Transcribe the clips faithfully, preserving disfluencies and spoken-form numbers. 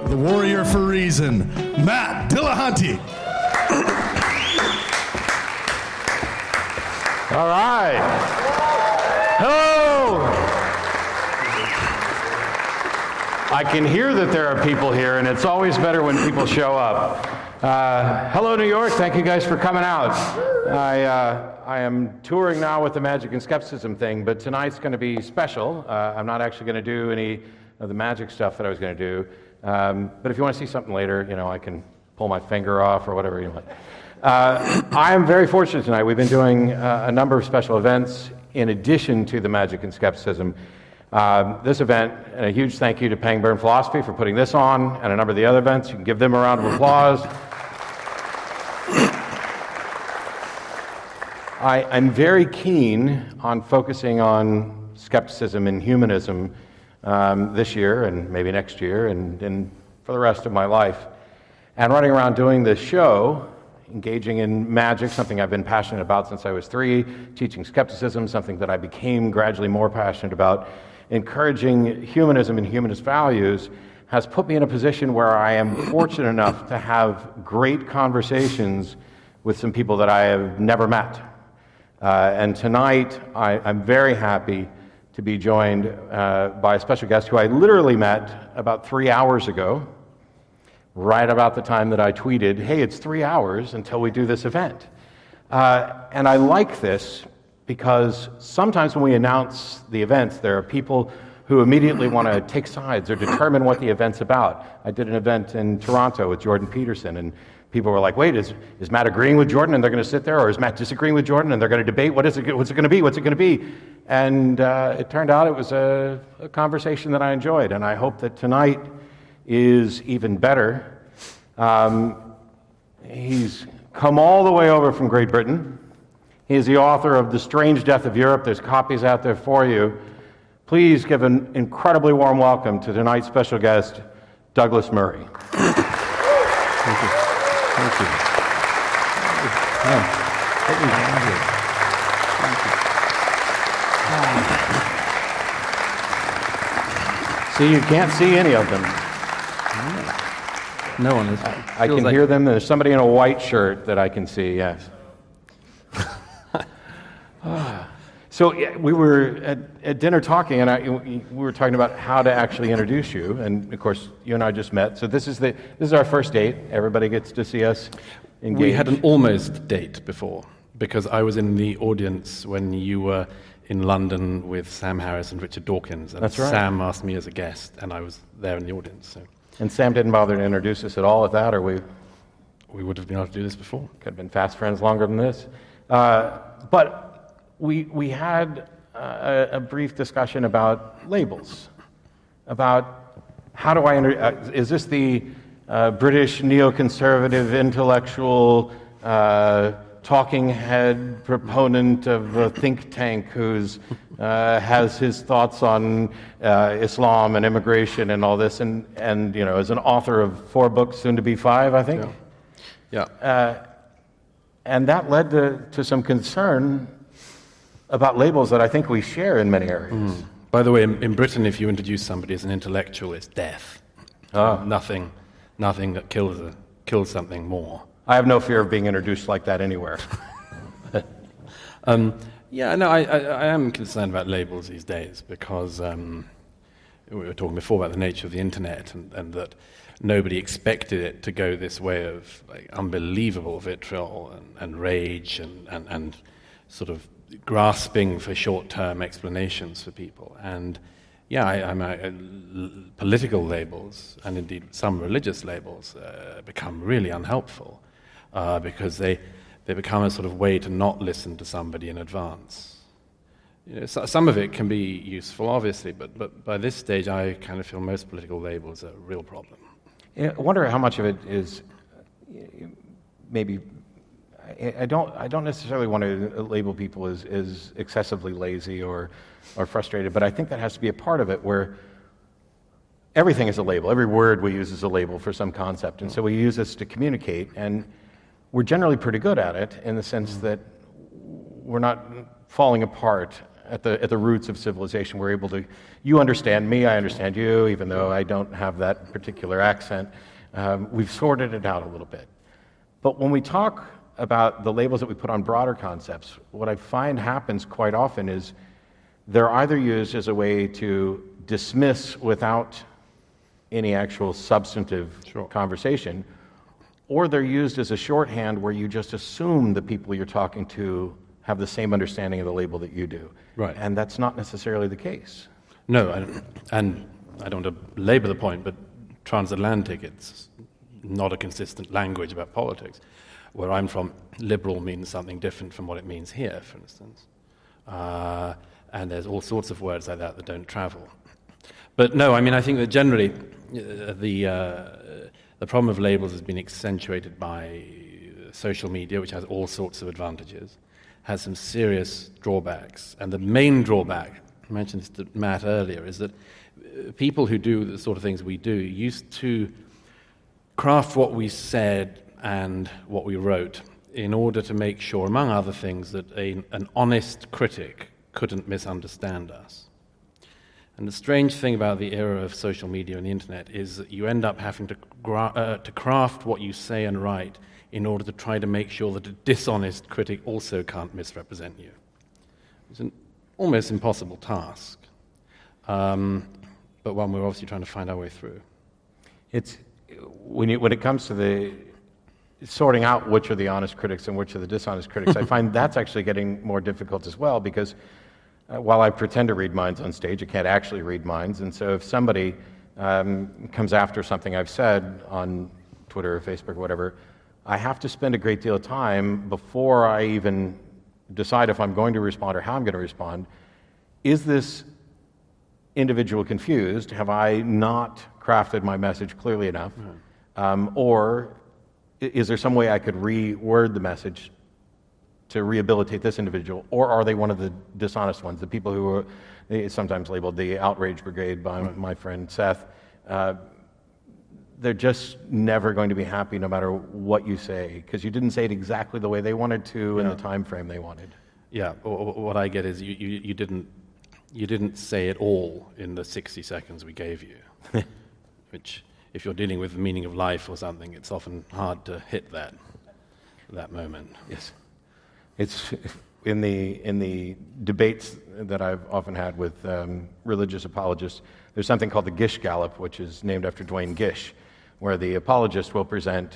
the warrior for reason, Matt Dillahunty. All right. Hello. I can hear that there are people here, and it's always better when people show up. Uh, hello, New York. Thank you guys for coming out. I, uh, I am touring now with the Magic and Skepticism thing, but tonight's going to be special. Uh, I'm not actually going to do any of the magic stuff that I was going to do. Um, but if you want to see something later, you know, I can pull my finger off or whatever you want. Uh, I am very fortunate tonight. We've been doing uh, a number of special events in addition to the Magic and Skepticism. Um, this event, and a huge thank you to Pangburn Philosophy for putting this on, and a number of the other events. You can give them a round of applause. I, I'm very keen on focusing on skepticism and humanism um, this year and maybe next year and, and for the rest of my life. And running around doing this show, engaging in magic, something I've been passionate about since I was three, teaching skepticism, something that I became gradually more passionate about, encouraging humanism and humanist values, has put me in a position where I am fortunate enough to have great conversations with some people that I have never met. Uh, and tonight, I, I'm very happy to be joined uh, by a special guest who I literally met about three hours ago, right about the time that I tweeted, hey, it's three hours until we do this event. Uh, and I like this because sometimes when we announce the events, there are people who immediately want to take sides or determine what the event's about. I did an event in Toronto with Jordan Peterson, and people were like, wait, is, is Matt agreeing with Jordan and they're going to sit there, or is Matt disagreeing with Jordan and they're going to debate? What is it, what's it going to be? What's it going to be? And uh, it turned out it was a, a conversation that I enjoyed, and I hope that tonight is even better. Um, he's come all the way over from Great Britain. He is the author of The Strange Death of Europe. There's copies out there for you. Please give an incredibly warm welcome to tonight's special guest, Douglas Murray. Thank you. Thank you. See, you can't see any of them. No one is. I, I can like hear them. There's somebody in a white shirt that I can see, yes. So yeah, we were at, at dinner talking, and I, we were talking about how to actually introduce you. And of course, you and I just met. So this is the this is our first date. Everybody gets to see us engage. We had an almost date before because I was in the audience when you were in London with Sam Harris and Richard Dawkins. And That's right. Sam asked me as a guest, and I was there in the audience. So. And Sam didn't bother to introduce us at all at that, or we we would have been able to do this before. Could have been fast friends longer than this. Uh, but. We we had uh, a, a brief discussion about labels, about how do I, inter- uh, is this the uh, British neoconservative intellectual uh, talking head proponent of a think tank who's uh, has his thoughts on uh, Islam and immigration and all this, and, and you know, as an author of four books, soon to be five, I think? Yeah. yeah. Uh, and that led to, to some concern about labels that I think we share in many areas. Mm. By the way, in, in Britain, if you introduce somebody as an intellectual, it's death. Oh. Nothing, nothing that kills a, kills something more. I have no fear of being introduced like that anywhere. um, yeah, no, I, I, I am concerned about labels these days because um, we were talking before about the nature of the internet and, and that nobody expected it to go this way of like, unbelievable vitriol and, and rage and, and, and sort of grasping for short-term explanations for people. And yeah, I, I'm a, a, political labels, and indeed some religious labels, uh, become really unhelpful uh, because they, they become a sort of way to not listen to somebody in advance. You know, so, some of it can be useful, obviously, but, but by this stage I kind of feel most political labels are a real problem. I wonder how much of it is maybe... I don't. I don't necessarily want to label people as, as excessively lazy or, or frustrated, but I think that has to be a part of it, where everything is a label. Every word we use is a label for some concept, and so we use this to communicate. And we're generally pretty good at it in the sense that we're not falling apart at the at the roots of civilization. We're able to, you understand me, I understand you, even though I don't have that particular accent. Um, we've sorted it out a little bit. But when we talk about the labels that we put on broader concepts, what I find happens quite often is they're either used as a way to dismiss without any actual substantive Sure. conversation, or they're used as a shorthand where you just assume the people you're talking to have the same understanding of the label that you do. Right. And that's not necessarily the case. No, I, and I don't want to labor the point, but transatlantic, it's not a consistent language about politics. Where I'm from, liberal means something different from what it means here, for instance. Uh, and there's all sorts of words like that that don't travel. But no, I mean, I think that generally uh, the uh, the problem of labels has been accentuated by social media, which has all sorts of advantages, has some serious drawbacks. And the main drawback, I mentioned this to Matt earlier, is that uh, people who do the sort of things we do used to craft what we said and what we wrote in order to make sure, among other things, that a, an honest critic couldn't misunderstand us. And the strange thing about the era of social media and the internet is that you end up having to, gra- uh, to craft what you say and write in order to try to make sure that a dishonest critic also can't misrepresent you. It's an almost impossible task, um, but one we're obviously trying to find our way through. It's when you, when it comes to the sorting out which are the honest critics and which are the dishonest critics, I find that's actually getting more difficult as well, because uh, while I pretend to read minds on stage, I can't actually read minds. And so if somebody um, comes after something I've said on Twitter or Facebook or whatever, I have to spend a great deal of time before I even decide if I'm going to respond or how I'm going to respond. Is this individual confused? Have I not crafted my message clearly enough? Mm-hmm. Um, or is there some way I could reword the message to rehabilitate this individual? Or are they one of the dishonest ones, the people who are they sometimes labeled the outrage brigade by right. my friend Seth? Uh, they're just never going to be happy no matter what you say, because you didn't say it exactly the way they wanted to yeah. in the time frame they wanted. Yeah, what I get is you, you, you didn't you didn't say it all in the sixty seconds we gave you, which, if you're dealing with the meaning of life or something, it's often hard to hit that that moment. Yes, it's in the in the debates that I've often had with um, religious apologists. There's something called the Gish Gallop, which is named after Duane Gish, where the apologist will present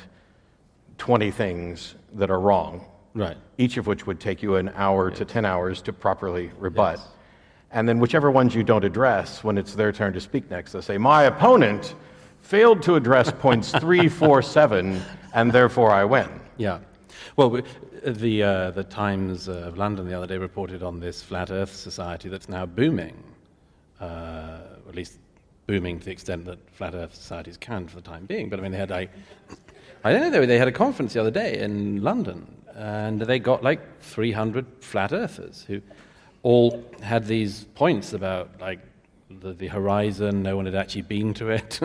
twenty things that are wrong, right? Each of which would take you an hour yes. to ten hours to properly rebut. Yes. And then whichever ones you don't address, when it's their turn to speak next, they'll say, "My opponent failed to address points three, four, seven, and therefore I win." Yeah. Well, the uh, the Times of London the other day reported on this Flat Earth Society that's now booming, uh, or at least booming to the extent that Flat Earth Societies can for the time being. But I mean, they had I, I don't know, they had a conference the other day in London, and they got like three hundred flat earthers who all had these points about like the, the horizon. No one had actually been to it.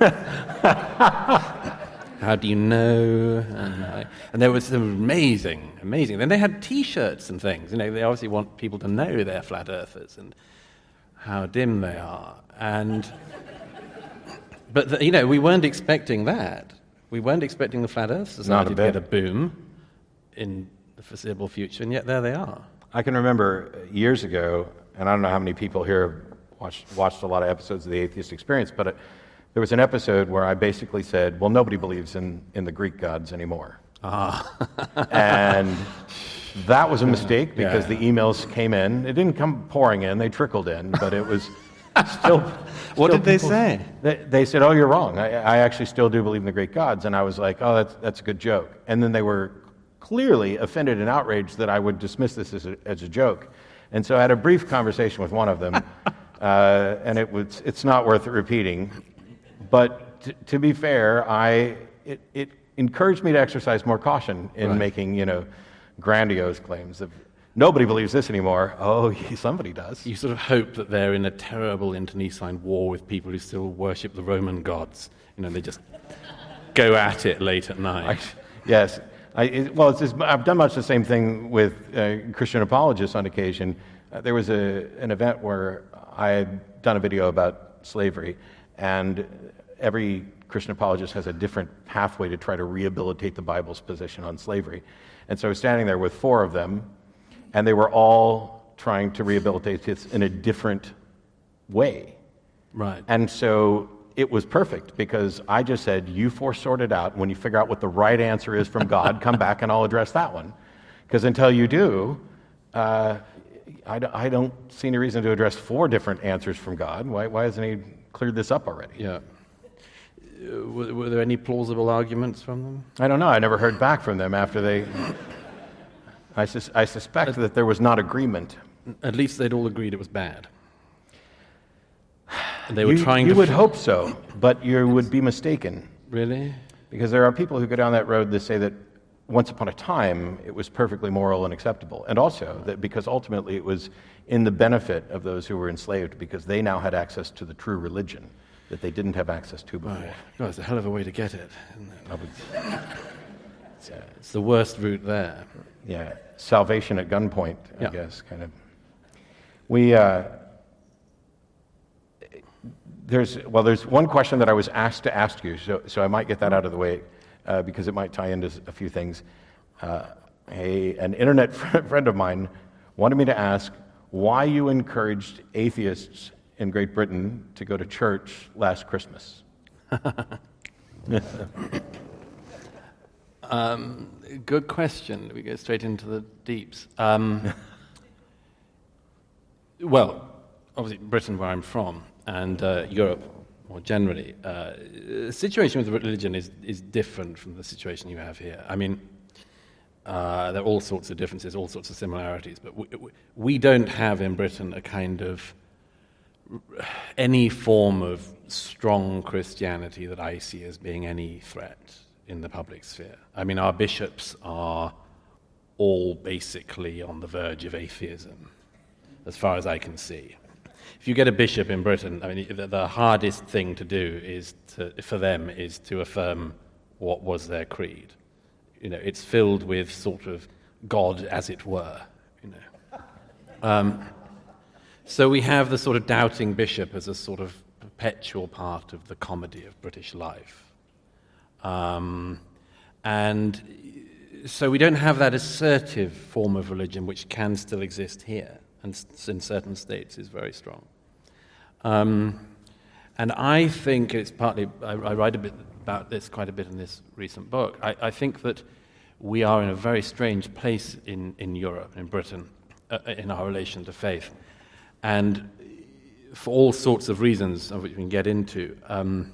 How do you know? And, uh, and there was some amazing, amazing. Then they had T-shirts and things. You know, they obviously want people to know they're flat earthers and how dim they are. And but the, you know, we weren't expecting that. We weren't expecting the Flat Earth Society to get a boom in the foreseeable future, and yet there they are. I can remember years ago, and I don't know how many people here have watched watched a lot of episodes of The Atheist Experience, but it, there was an episode where I basically said, well, nobody believes in, in the Greek gods anymore. Ah. And that was a mistake because yeah. the emails came in. It didn't come pouring in, they trickled in, but it was still... What still did they people, say? They, they said, oh, you're wrong. I, I actually still do believe in the Greek gods. And I was like, oh, that's, that's a good joke. And then they were clearly offended and outraged that I would dismiss this as a, as a joke. And so I had a brief conversation with one of them, uh, and it was it's not worth repeating. But t- to be fair, I it, it encouraged me to exercise more caution in right. making, you know, grandiose claims of nobody believes this anymore. Oh, somebody does. You sort of hope that they're in a terrible internecine war with people who still worship the Roman gods. You know, they just go at it late at night. I, yes. I, it, well, it's just, I've done much the same thing with uh, Christian apologists on occasion. Uh, there was a, an event where I had done a video about slavery, and every Christian apologist has a different pathway to try to rehabilitate the Bible's position on slavery. And so I was standing there with four of them, and they were all trying to rehabilitate this in a different way. Right. And so it was perfect, because I just said, you four sort it out. When you figure out what the right answer is from God, come back and I'll address that one. Because until you do, uh, I, d- I don't see any reason to address four different answers from God. Why, why hasn't he cleared this up already? Yeah. Uh, were, were there any plausible arguments from them? I don't know. I never heard back from them after they... I, sus- I suspect that there was not agreement. At least they'd all agreed it was bad. And they were you, trying you to... would fi- hope so, but you would be mistaken. Really? Because there are people who go down that road that say that once upon a time it was perfectly moral and acceptable. And also that because ultimately it was in the benefit of those who were enslaved, because they now had access to the true religion that they didn't have access to before. Right. God, it's a hell of a way to get it, isn't it? I would- It's, uh, it's the worst route there. Yeah, salvation at gunpoint, I Yeah. guess, kind of. We, uh, there's, well, there's one question that I was asked to ask you, so, so I might get that out of the way, uh, because it might tie into s- a few things. Uh, a, an internet fr- friend of mine wanted me to ask why you encouraged atheists in Great Britain to go to church last Christmas. Um, good question. We go straight into the deeps. Um, well, obviously Britain, where I'm from, and uh, Europe more generally, uh, the situation with religion is, is different from the situation you have here. I mean, uh, there are all sorts of differences, all sorts of similarities, but we, we don't have in Britain a kind of any form of strong Christianity that I see as being any threat in the public sphere. I mean, our bishops are all basically on the verge of atheism, as far as I can see. If you get a bishop in Britain, I mean, the, the hardest thing to do is to, for them is to affirm what was their creed. You know, it's filled with sort of God, as it were. You know, um, so we have the sort of doubting bishop as a sort of perpetual part of the comedy of British life. Um, and so we don't have that assertive form of religion which can still exist here, and s- in certain states is very strong. Um, and I think it's partly, I, I write a bit about this quite a bit in this recent book. I, I think that we are in a very strange place in, in Europe, in Britain, uh, in our relation to faith. And for all sorts of reasons, of which we can get into, um,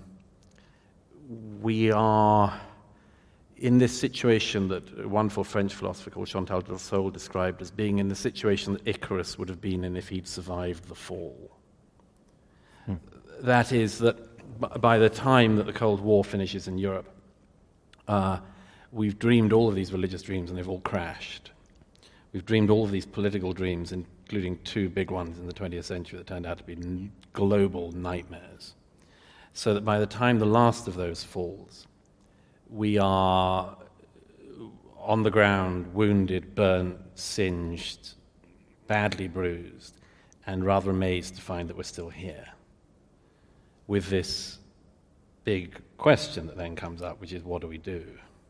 we are in this situation that a wonderful French philosopher called Chantal Delsol described as being in the situation that Icarus would have been in if he'd survived the fall. Hmm. That is that b- by the time that the Cold War finishes in Europe, uh, we've dreamed all of these religious dreams and they've all crashed. We've dreamed all of these political dreams, including two big ones in the twentieth century that turned out to be n- global nightmares. So that by the time the last of those falls, we are on the ground, wounded, burnt, singed, badly bruised, and rather amazed to find that we're still here, with this big question that then comes up, which is, what do we do?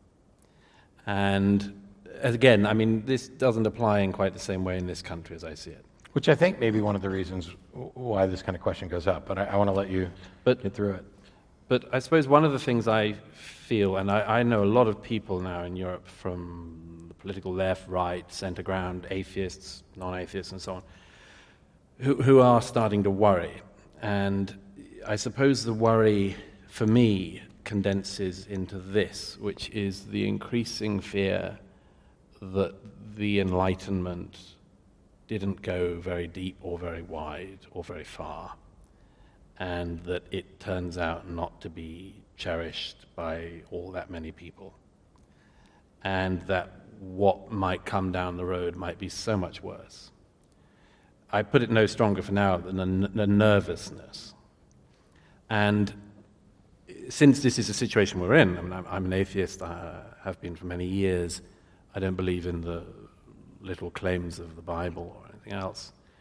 And again, I mean, this doesn't apply in quite the same way in this country as I see it. Which I think may be one of the reasons why this kind of question goes up, but I, I want to let you but, get through it. But I suppose one of the things I feel, and I, I know a lot of people now in Europe from the political left, right, center ground, atheists, non-atheists, and so on, who, who are starting to worry. And I suppose the worry, for me, condenses into this, which is the increasing fear that the Enlightenment didn't go very deep or very wide or very far, and that it turns out not to be cherished by all that many people, and that what might come down the road might be so much worse. I put it no stronger for now than the nervousness. And since this is a situation we're in, I mean, I'm, I'm an atheist, I have been for many years, I don't believe in the little claims of the Bible or anything else.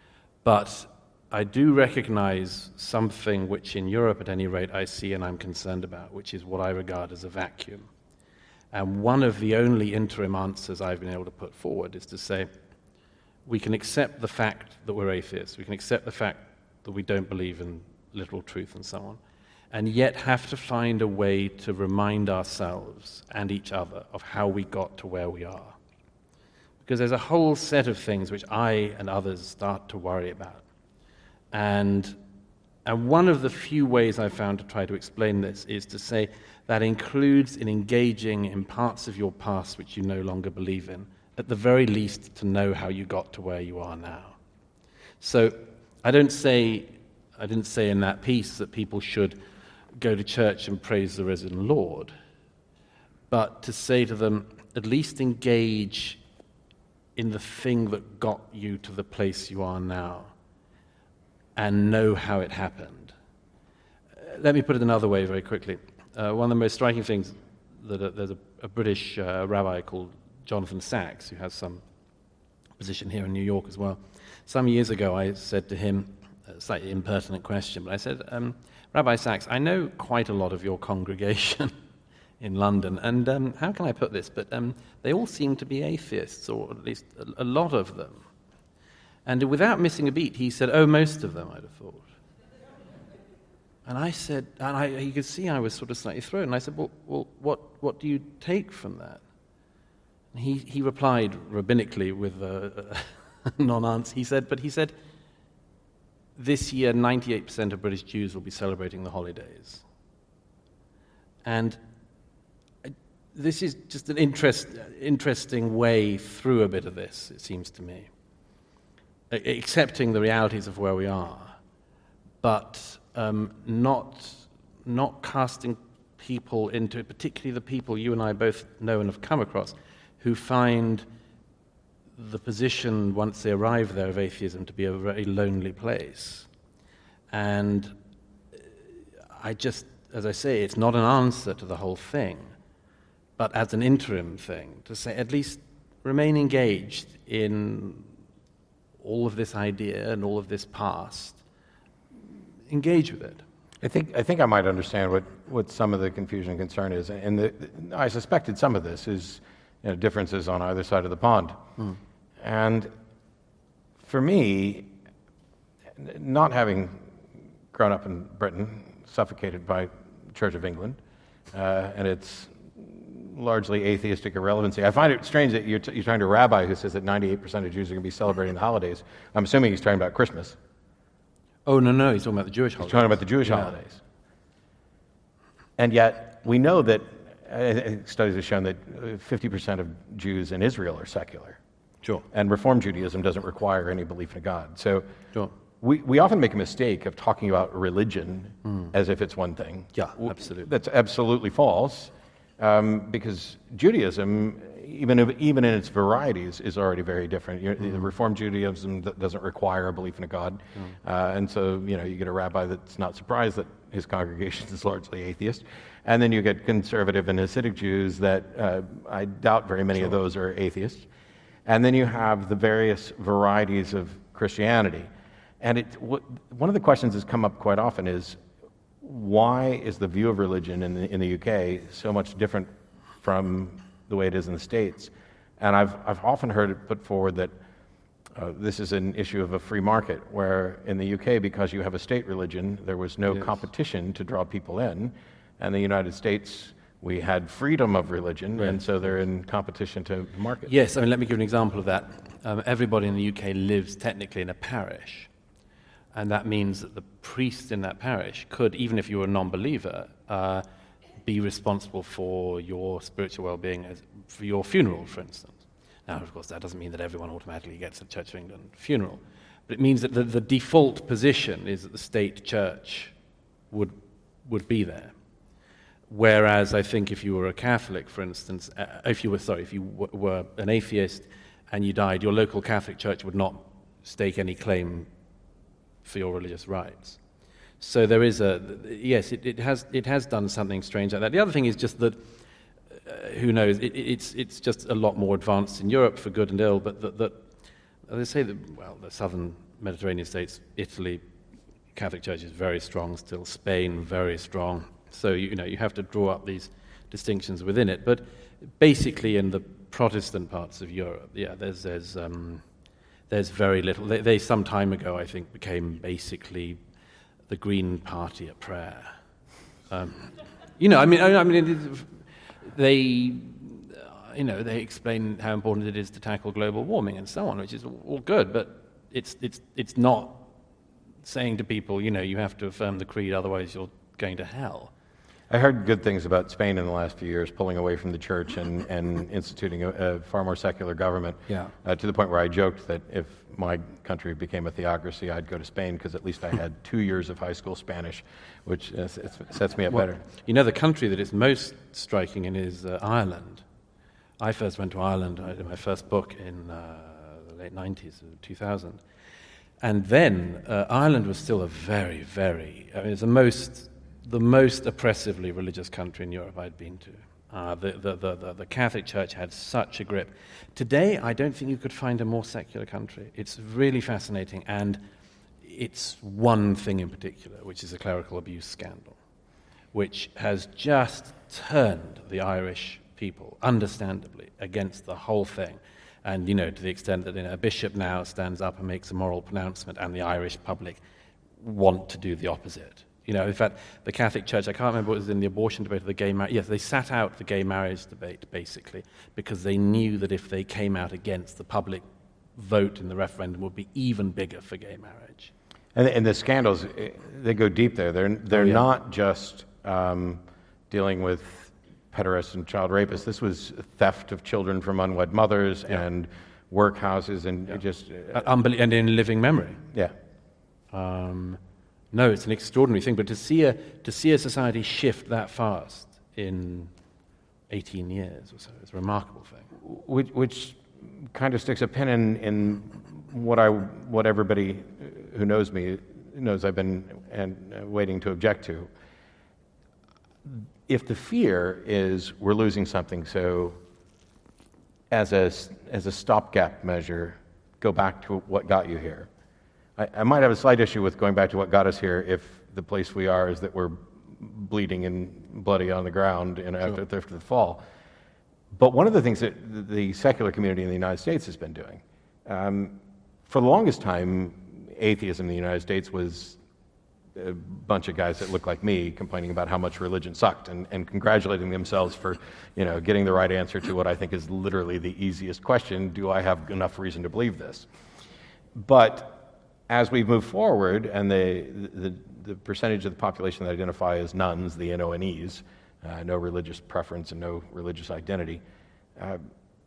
But I do recognize something which in Europe, at any rate, I see and I'm concerned about, which is what I regard as a vacuum. And one of the only interim answers I've been able to put forward is to say, we can accept the fact that we're atheists, we can accept the fact that we don't believe in literal truth and so on, and yet have to find a way to remind ourselves and each other of how we got to where we are. Because there's a whole set of things which I and others start to worry about. And, and one of the few ways I've found to try to explain this is to say that includes in engaging in parts of your past which you no longer believe in, at the very least to know how you got to where you are now. So I don't say, I didn't say in that piece that people should go to church and praise the risen Lord, but to say to them, at least engage in the thing that got you to the place you are now and know how it happened. Uh, let me put it another way very quickly. Uh, one of the most striking things, that uh, there's a, a British uh, rabbi called Jonathan Sacks, who has some position here in New York as well. Some years ago I said to him, a slightly impertinent question, but I said, um, Rabbi Sacks, I know quite a lot of your congregation in London, and um, how can I put this, but um, they all seem to be atheists, or at least a, a lot of them. And without missing a beat, he said, oh, most of them, I'd have thought. And I said, and I, you could see I was sort of slightly thrown, and I said, well, well what, what do you take from that? And he, he replied rabbinically with a, a non-answer. He said, but he said, this year ninety-eight percent of British Jews will be celebrating the holidays. And this is just an interest, interesting way through a bit of this, it seems to me. Accepting the realities of where we are, but um, not, not casting people into it, particularly the people you and I both know and have come across, who find the position, once they arrive there, of atheism to be a very lonely place. And I just, as I say, it's not an answer to the whole thing, but as an interim thing, to say at least remain engaged in all of this idea and all of this past. Engage with it. I think I think I might understand what, what some of the confusion and concern is, and the, I suspected some of this is, you know, differences on either side of the pond. Mm. And for me, not having grown up in Britain, suffocated by Church of England, uh, and its largely atheistic irrelevancy, I find it strange that you're, t- you're talking to a rabbi who says that ninety-eight percent of Jews are going to be celebrating the holidays. I'm assuming he's talking about Christmas. Oh, no, no, he's talking about the Jewish holidays. He's talking about the Jewish yeah. holidays. And yet, we know that, uh, studies have shown that fifty percent of Jews in Israel are secular. Sure. And Reform Judaism doesn't require any belief in God. So sure. we, we often make a mistake of talking about religion mm. as if it's one thing. Yeah, absolutely. That's absolutely false, um, because Judaism, even if, even in its varieties, is already very different. You know, mm. Reform Judaism doesn't require a belief in a God, mm. uh, and so you know you get a rabbi that's not surprised that his congregation is largely atheist, and then you get conservative and Hasidic Jews that uh, I doubt very many sure. of those are atheists, and then you have the various varieties of Christianity, and it w- one of the questions that's come up quite often is, why is the view of religion in the, in the U K so much different from the way it is in the States? And I've I've often heard it put forward that uh, this is an issue of a free market, where in the U K, because you have a state religion, there was no yes. competition to draw people in, and the United States, we had freedom of religion, right. and so they're in competition to market. Yes, I mean, let me give an example of that. Um, everybody in the U K lives technically in a parish, and that means that the priest in that parish could, even if you were a non-believer, uh, be responsible for your spiritual well-being, as, for your funeral, for instance. Now, of course, that doesn't mean that everyone automatically gets a Church of England funeral, but it means that the, the default position is that the state church would would be there. Whereas I think if you were a Catholic, for instance, uh, if you were sorry, if you w- were an atheist and you died, your local Catholic church would not stake any claim for your religious rights. So there is a yes, it, it has it has done something strange like that. The other thing is just that uh, who knows? It, it's it's just a lot more advanced in Europe for good and ill. But that, that they say that well, the southern Mediterranean states, Italy, Catholic Church is very strong still, Spain, very strong. So, you know, you have to draw up these distinctions within it. But basically in the Protestant parts of Europe, yeah, there's there's um, there's very little. They, they some time ago, I think, became basically the Green Party at prayer. Um, you know, I mean, I, I mean, it is, they, uh, you know, they explain how important it is to tackle global warming and so on, which is all good, but it's it's it's not saying to people, you know, you have to affirm the creed, otherwise you're going to hell. I heard good things about Spain in the last few years, pulling away from the church and, and instituting a, a far more secular government, Yeah. uh, to the point where I joked that if my country became a theocracy, I'd go to Spain because at least I had two years of high school Spanish, which uh, sets me up Well, better. You know, the country that is most striking in is uh, Ireland. I first went to Ireland, I did my first book in uh, the late nineties, two thousand. And then uh, Ireland was still a very, very, I mean, it's the most... the most oppressively religious country in Europe I'd been to. Uh, the, the, the, the, the Catholic Church had such a grip. Today, I don't think you could find a more secular country. It's really fascinating, and it's one thing in particular, which is a clerical abuse scandal, which has just turned the Irish people, understandably, against the whole thing. And, you know, to the extent that, you know, a bishop now stands up and makes a moral pronouncement, and the Irish public want to do the opposite. You know, in fact, the Catholic Church, I can't remember what was in the abortion debate or the gay marriage. Yes, they sat out the gay marriage debate, basically, because they knew that if they came out against, the public vote in the referendum would be even bigger for gay marriage. And, and the scandals, they go deep there. They're, they're Oh, yeah. not just um, dealing with pederasts and child rapists. This was theft of children from unwed mothers Yeah. and workhouses and Yeah. just... Uh, unbel- and in living memory. yeah. Um, no, it's an extraordinary thing, but to see a to see a society shift that fast in eighteen years or so is a remarkable thing. Which, which kind of sticks a pin in, in what I what everybody who knows me knows I've been and uh, waiting to object to. If the fear is we're losing something, so as a as a stopgap measure, go back to what got you here. I, I might have a slight issue with going back to what got us here if the place we are is that we're bleeding and bloody on the ground, you know, after, Sure. after the fall. But one of the things that the secular community in the United States has been doing, um, for the longest time, atheism in the United States was a bunch of guys that looked like me complaining about how much religion sucked and, and congratulating themselves for, you know, getting the right answer to what I think is literally the easiest question: do I have enough reason to believe this? But as we move forward, and the, the, the percentage of the population that identify as nuns, the N O N Es, uh, no religious preference and no religious identity, uh,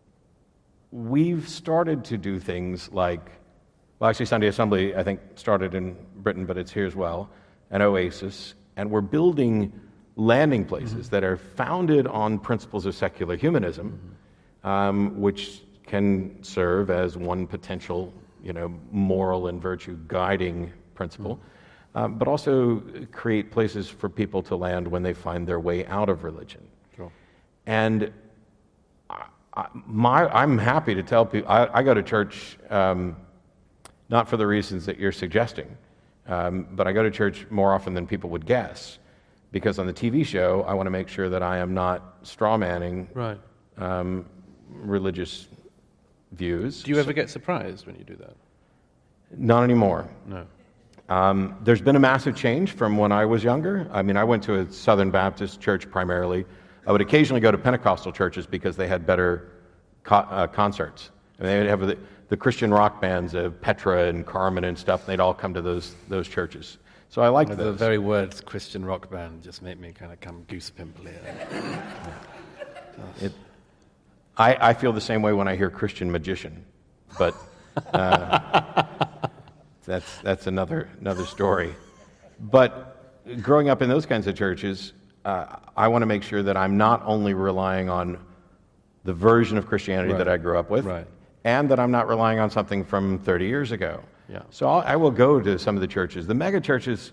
we've started to do things like, well, actually Sunday Assembly, I think, started in Britain, but it's here as well, an Oasis, and we're building landing places mm-hmm. that are founded on principles of secular humanism, mm-hmm. um, which can serve as one potential, you know, moral and virtue guiding principle, mm-hmm. um, but also create places for people to land when they find their way out of religion. Sure. And I, I, my, I'm happy to tell people, I, I go to church um, not for the reasons that you're suggesting, um, but I go to church more often than people would guess, because on the T V show, I want to make sure that I am not strawmanning Right. um, religious views. Do you ever get surprised when you do that? Not anymore. No. Um, there's been a massive change from when I was younger. I mean, I went to a Southern Baptist church primarily. I would occasionally go to Pentecostal churches because they had better co- uh, concerts. I mean, they would have the, the Christian rock bands of Petra and Carmen and stuff, and they'd all come to those those churches. So I liked The those. very words Christian rock band just make me kind of come goose pimply. It, I, I feel the same way when I hear Christian magician, but uh, that's that's another another story. But growing up in those kinds of churches, uh, I want to make sure that I'm not only relying on the version of Christianity Right. that I grew up with, Right. and that I'm not relying on something from thirty years ago. Yeah. So I'll, I will go to some of the churches. The mega churches,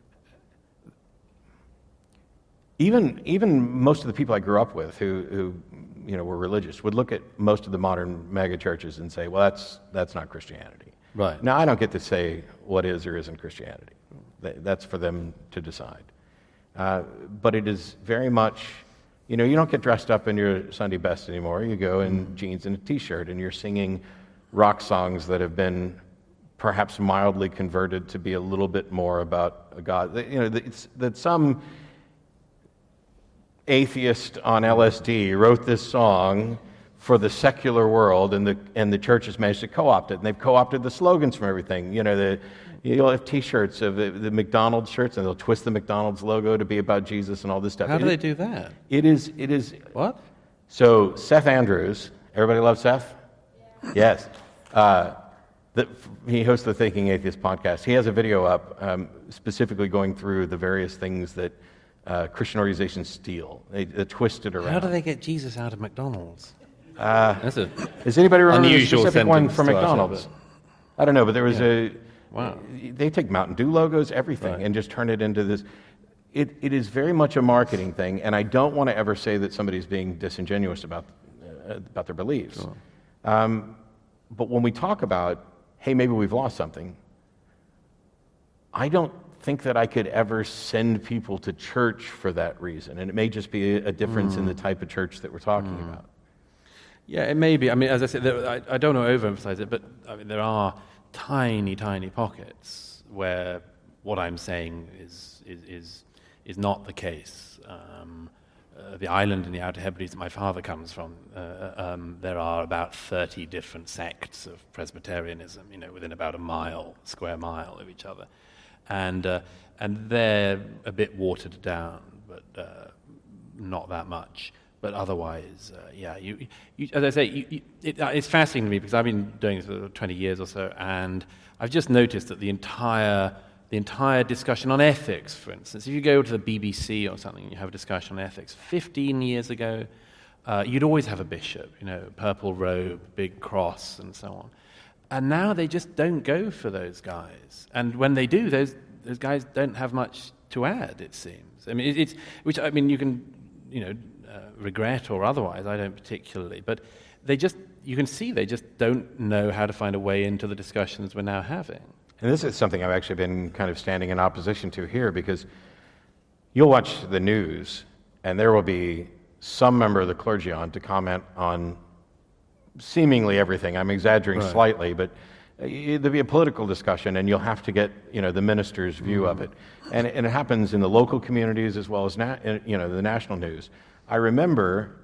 even even most of the people I grew up with who, who you know were religious would look at most of the modern mega churches and say, well, that's that's not Christianity. Right. Now, I don't get to say what is or isn't Christianity. Th- That's for them to decide. Uh, but it is very much, you know, you don't get dressed up in your Sunday best anymore. You go in mm. jeans and a t-shirt, and you're singing rock songs that have been perhaps mildly converted to be a little bit more about a God. You know, it's, that some atheist on L S D wrote this song for the secular world, and the and the church has managed to co-opt it, and they've co-opted the slogans from everything. You know, the you'll have T-shirts of the, the McDonald's shirts, and they'll twist the McDonald's logo to be about Jesus and all this stuff. How do it, they do that? It is it is what? So Seth Andrews, everybody loves Seth? Yeah. Yes. Uh, the, he hosts the Thinking Atheist podcast. He has a video up um, specifically going through the various things that uh, Christian organizations steal. They, they twist it around. How do they get Jesus out of McDonald's? Uh, That's a does anybody remember the unusual specific one from to us, McDonald's? I don't know, but there was Yeah. a... Wow. They take Mountain Dew logos, everything, Right. and just turn it into this... It, it is very much a marketing thing, and I don't want to ever say that somebody's being disingenuous about, uh, about their beliefs. Sure. Um, but when we talk about, hey, maybe we've lost something, I don't think that I could ever send people to church for that reason, and it may just be a, a difference mm. in the type of church that we're talking mm. about. Yeah, it may be. I mean, as I said, there, I, I don't want to overemphasize it, but I mean, there are tiny, tiny pockets where what I'm saying is is is, is not the case. Um, uh, the island in the Outer Hebrides that my father comes from, uh, um, there are about thirty different sects of Presbyterianism, you know, within about a mile, square mile of each other, and uh, and they're a bit watered down, but uh, not that much. But otherwise, uh, yeah, you, you, as I say, you, you, it, uh, it's fascinating to me because I've been doing this for twenty years or so, and I've just noticed that the entire the entire discussion on ethics, for instance, if you go to the B B C or something and you have a discussion on ethics, fifteen years ago, uh, you'd always have a bishop, you know, purple robe, big cross, and so on. And now they just don't go for those guys. And when they do, those those guys don't have much to add, it seems. I mean, it, it's which I mean, you can, you know. Uh, regret or otherwise, I don't particularly, but they just, you can see they just don't know how to find a way into the discussions we're now having. And this is something I've actually been kind of standing in opposition to here, because you'll watch the news and there will be some member of the clergy on to comment on seemingly everything. I'm exaggerating right. slightly, but there'll be a political discussion, and you'll have to get, you know, the minister's view mm. of it. And, and it happens in the local communities as well as na- you know, the national news. I remember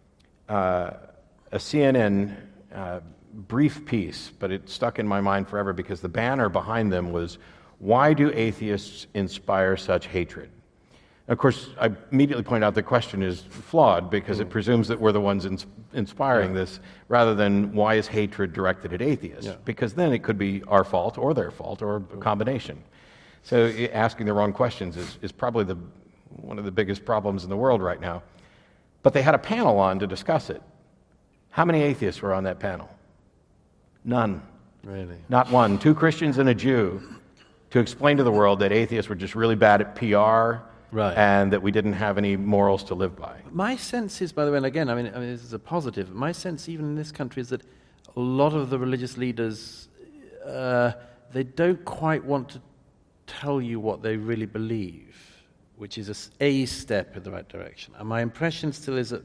uh, a C N N uh, brief piece, but it stuck in my mind forever because the banner behind them was, "Why do atheists inspire such hatred?" Of course, I immediately point out the question is flawed because mm. it presumes that we're the ones ins- inspiring yeah. this, rather than why is hatred directed at atheists? Yeah. Because then it could be our fault or their fault or a combination. So asking the wrong questions is, is probably the one of the biggest problems in the world right now. But they had a panel on to discuss it. How many atheists were on that panel? None. Really? Not one. Two Christians and a Jew to explain to the world that atheists were just really bad at P R right. and that we didn't have any morals to live by. My sense is, by the way, and again, I mean, I mean, this is a positive, my sense even in this country is that a lot of the religious leaders, uh, they don't quite want to tell you what they really believe, which is a, a step in the right direction. And my impression still is that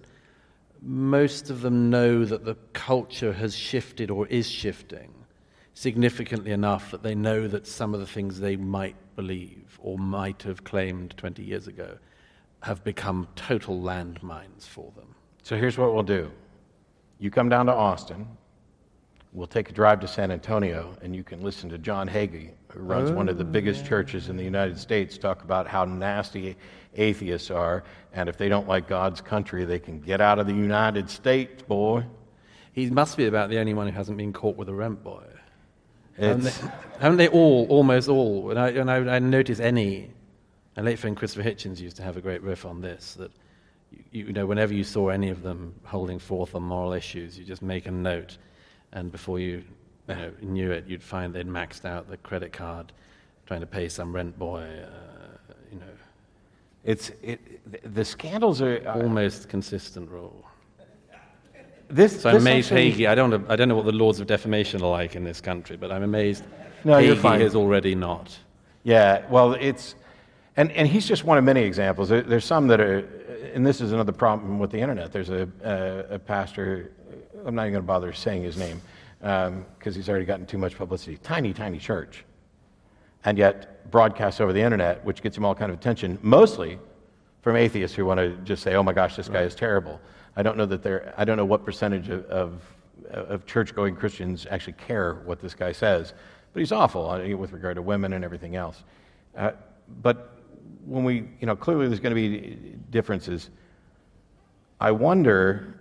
most of them know that the culture has shifted or is shifting significantly enough that they know that some of the things they might believe or might have claimed twenty years ago have become total landmines for them. So here's what we'll do. You come down to Austin, we'll take a drive to San Antonio, and you can listen to John Hagee, who runs oh, one of the biggest yeah. churches in the United States, talk about how nasty atheists are, and if they don't like God's country, they can get out of the United States, boy. He must be about the only one who hasn't been caught with a rent boy. Haven't they, It's, haven't they all, almost all? And I, and I, I notice any, and late friend Christopher Hitchens used to have a great riff on this, that you, you know, whenever you saw any of them holding forth on moral issues, you just make a note, and before you, you know, knew it, you'd find they'd maxed out the credit card trying to pay some rent boy, uh, you know. it's it, the scandals are... Uh, almost consistent rule. this, So I'm this amazed actually- Hagee, I don't, know, I don't know what the laws of defamation are like in this country, but I'm amazed No, you're Hagee fine. is already not. Yeah, well, it's, and, and he's just one of many examples. There, there's some that are, and this is another problem with the internet. There's a, a, a pastor, I'm not even going to bother saying his name, because um, he's already gotten too much publicity. Tiny, tiny church. And yet broadcasts over the internet, which gets him all kind of attention, mostly from atheists who want to just say, oh my gosh, this guy is terrible. I don't know that they're, I don't know what percentage of, of, of church-going Christians actually care what this guy says. But he's awful uh, with regard to women and everything else. Uh, but when we, you know, clearly there's going to be differences. I wonder,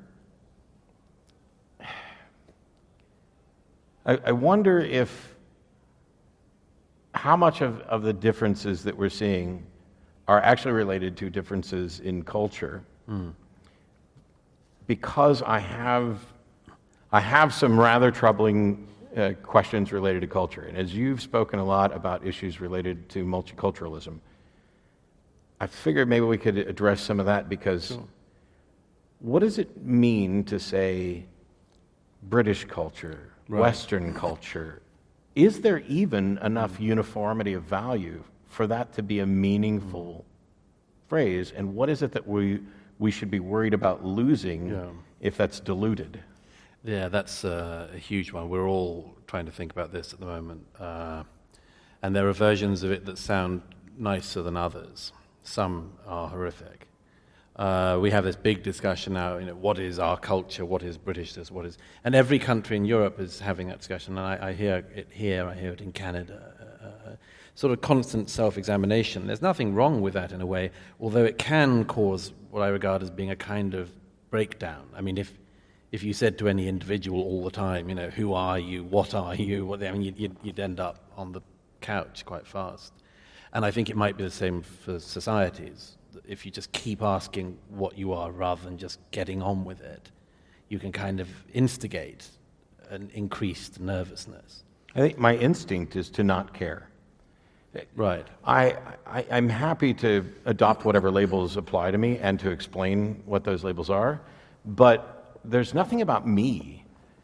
I, I wonder if, how much of, of the differences that we're seeing are actually related to differences in culture. Mm. Because I have, I have some rather troubling Uh, questions related to culture. And as you've spoken a lot about issues related to multiculturalism, I figured maybe we could address some of that, because sure. What does it mean to say British culture, right. Western culture? Is there even enough mm. uniformity of value for that to be a meaningful mm. phrase? And what is it that we, we should be worried about losing yeah. if that's diluted? Yeah, that's uh, a huge one. We're all trying to think about this at the moment. Uh, and there are versions of it that sound nicer than others. Some are horrific. Uh, we have this big discussion now, you know, what is our culture, what is Britishness, what is... And every country in Europe is having that discussion, and I, I hear it here, I hear it in Canada. Uh, sort of constant self-examination. There's nothing wrong with that in a way, although it can cause what I regard as being a kind of breakdown. I mean, if If you said to any individual all the time, you know, who are you, what are you, what, I mean, you'd, you'd end up on the couch quite fast. And I think it might be the same for societies. If you just keep asking what you are rather than just getting on with it, you can kind of instigate an increased nervousness. I think my instinct is to not care. Right. I, I, I'm happy to adopt whatever labels apply to me and to explain what those labels are, but there's nothing about me.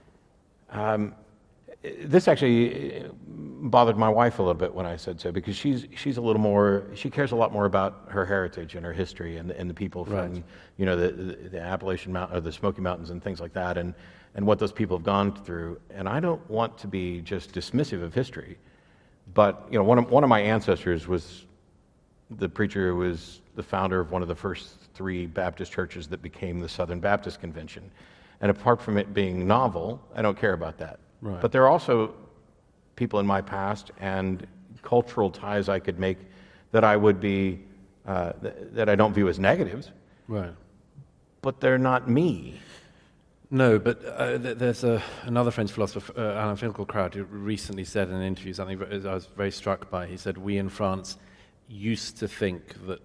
Um, this actually bothered my wife a little bit when I said so, because she's she's a little more, she cares a lot more about her heritage and her history and, and the people from, right. you know, the, the, the Appalachian Mountain, or the Smoky Mountains and things like that, and, and what those people have gone through. And I don't want to be just dismissive of history, but, you know, one of, one of my ancestors was the preacher who was the founder of one of the first three Baptist churches that became the Southern Baptist Convention. And apart from it being novel, I don't care about that. Right. But there are also people in my past and cultural ties I could make that I would be, uh, th- that I don't view as negatives. Right. But they're not me. No, but uh, th- there's a, another French philosopher, uh, Alain Finkielkraut, who recently said in an interview something I was very struck by. He said, we in France used to think that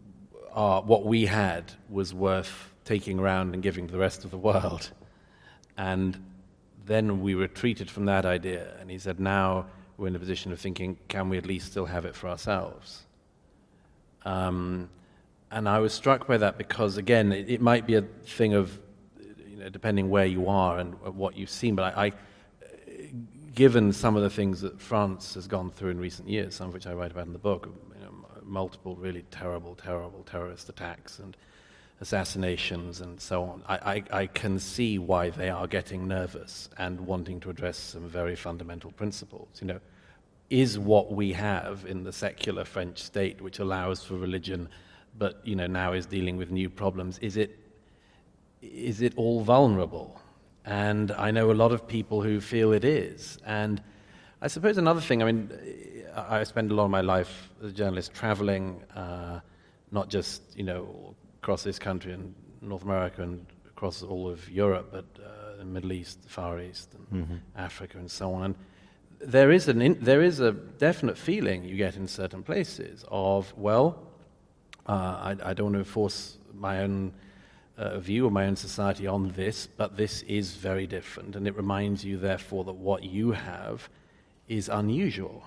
Uh, what we had was worth taking around and giving to the rest of the world. And then we retreated from that idea. And he said, now we're in a position of thinking, can we at least still have it for ourselves? Um, and I was struck by that because, again, it, it might be a thing of, you know, depending where you are and what you've seen, but I, I, given some of the things that France has gone through in recent years, some of which I write about in the book, multiple really terrible, terrible terrorist attacks and assassinations and so on, I, I, I can see why they are getting nervous and wanting to address some very fundamental principles. You know, is what we have in the secular French state, which allows for religion, but, you know, now is dealing with new problems, is it is it all vulnerable? And I know a lot of people who feel it is. And I suppose another thing, I mean, I spend a lot of my life as a journalist traveling, uh, not just, you know, across this country and North America and across all of Europe, but uh, the Middle East, the Far East, and mm-hmm. Africa, and so on. And there is an in, there is a definite feeling you get in certain places of, well, uh, I, I don't want to force my own uh, view of my own society on this, but this is very different, and it reminds you, therefore, that what you have is unusual.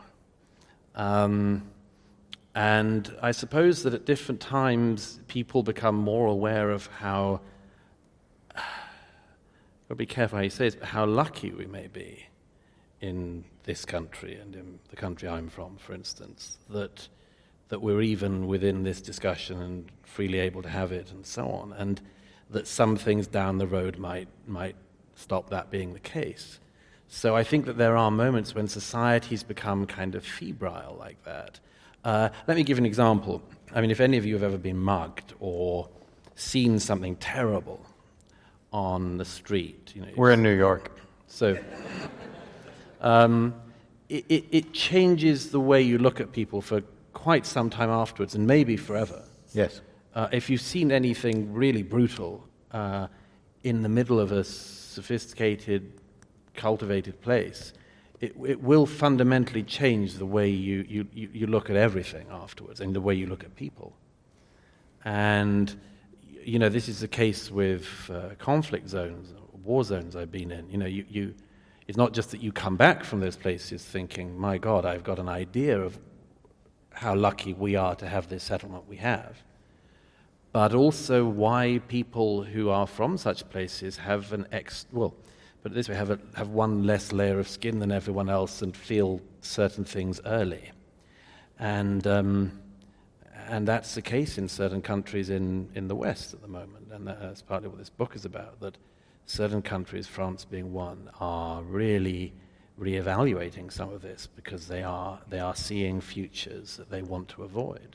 Um, and I suppose that at different times people become more aware of how but be careful how you say it, how lucky we may be in this country and in the country I'm from, for instance, that that we're even within this discussion and freely able to have it and so on, and that some things down the road might might stop that being the case. So I think that there are moments when societies become kind of febrile like that. Uh, let me give an example. I mean, if any of you have ever been mugged or seen something terrible on the street, you know, We're in New York. So um, it, it, it changes the way you look at people for quite some time afterwards, and maybe forever. Yes. Uh, if you've seen anything really brutal uh, in the middle of a sophisticated, cultivated place, it, it will fundamentally change the way you, you, you, you look at everything afterwards and the way you look at people. And, you know, this is the case with uh, conflict zones, war zones I've been in. You know, you, you, it's not just that you come back from those places thinking, my God, I've got an idea of how lucky we are to have this settlement we have, but also why people who are from such places have an ex, well, put it this way, have, a, have one less layer of skin than everyone else and feel certain things early. And um, and that's the case in certain countries in, in the West at the moment, and that's partly what this book is about, that certain countries, France being one, are really reevaluating some of this because they are they are seeing futures that they want to avoid.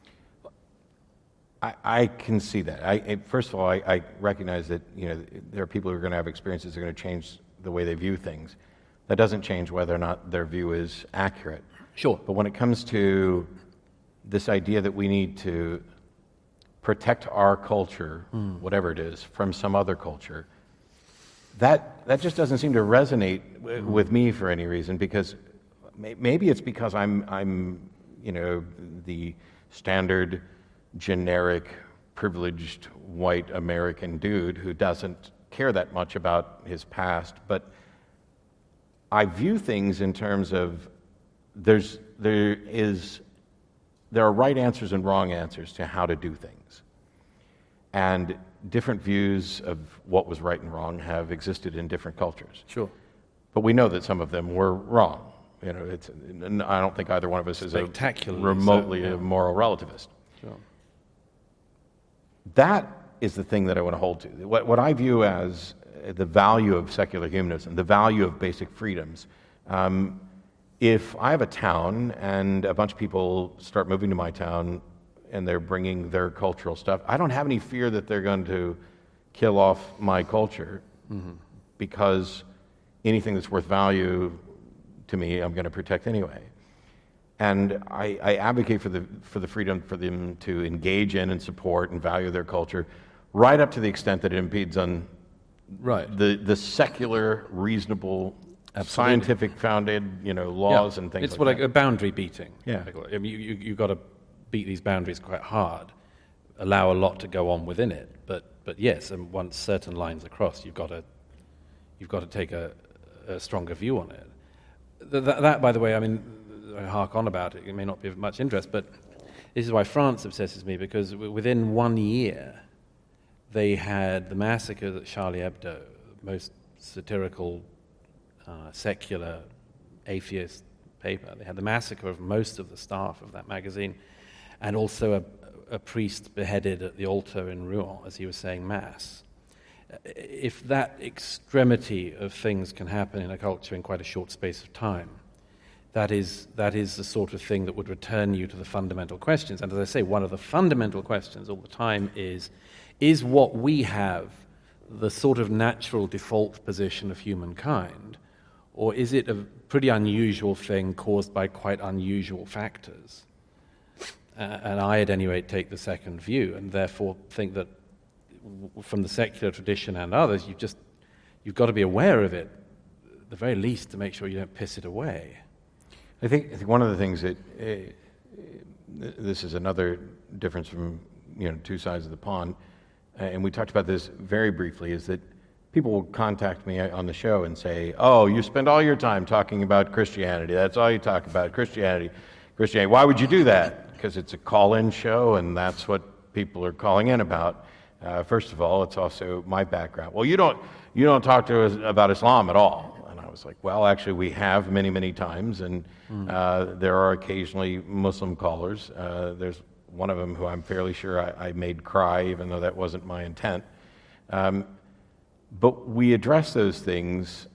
I, I can see that. I, I, first of all, I, I recognize that you know there are people who are going to have experiences that are going to change the way they view things. That doesn't change whether or not their view is accurate. Sure. But when it comes to this idea that we need to protect our culture, mm. whatever it is, from some other culture, that that just doesn't seem to resonate w- mm. with me for any reason. Because may- maybe it's because I'm I'm you know the standard, generic, privileged white American dude who doesn't care that much about his past, but I view things in terms of there's there is there are right answers and wrong answers to how to do things, and different views of what was right and wrong have existed in different cultures. Sure, but we know that some of them were wrong. You know, it's I don't think either one of us is a remotely so, yeah. a moral relativist. Sure. That is the thing that I want to hold to. What, what I view as the value of secular humanism, the value of basic freedoms. Um, if I have a town and a bunch of people start moving to my town and they're bringing their cultural stuff, I don't have any fear that they're going to kill off my culture mm-hmm. because anything that's worth value to me, I'm going to protect anyway. And I, I advocate for the for the freedom for them to engage in and support and value their culture, right up to the extent that it impedes on right. the, the secular, reasonable, Absolutely. scientific founded, you know, laws yeah. and things it's like what that. It's like a boundary beating. Yeah. I mean, you, you, you've got to beat these boundaries quite hard, allow a lot to go on within it, but but yes, and once certain lines are crossed, you've got to you've got to take a, a stronger view on it. That, that, that, by the way, I mean, I hark on about it, it may not be of much interest, but this is why France obsesses me, because w- within one year, they had the massacre at Charlie Hebdo, most satirical, uh, secular, atheist paper. They had the massacre of most of the staff of that magazine, and also a, a priest beheaded at the altar in Rouen as he was saying Mass. If that extremity of things can happen in a culture in quite a short space of time, that is that is the sort of thing that would return you to the fundamental questions. And as I say, one of the fundamental questions all the time is, is what we have the sort of natural default position of humankind, or is it a pretty unusual thing caused by quite unusual factors? Uh, and I, at any rate, take the second view, and therefore think that from the secular tradition and others, you've just you've got to be aware of it, at the very least, to make sure you don't piss it away. I think, I think one of the things that uh, this is another difference from you know two sides of the pond, uh, and we talked about this very briefly, is that people will contact me on the show and say, "Oh, you spend all your time talking about Christianity. That's all you talk about, Christianity, Christianity. Why would you do that?" Because it's a call-in show, and that's what people are calling in about. Uh, first of all, it's also my background. Well, you don't you don't talk to us about Islam at all. And I was like, well, actually, we have many, many times, and mm. uh, there are occasionally Muslim callers. Uh, there's one of them who I'm fairly sure I, I made cry, even though that wasn't my intent. Um, but we address those things,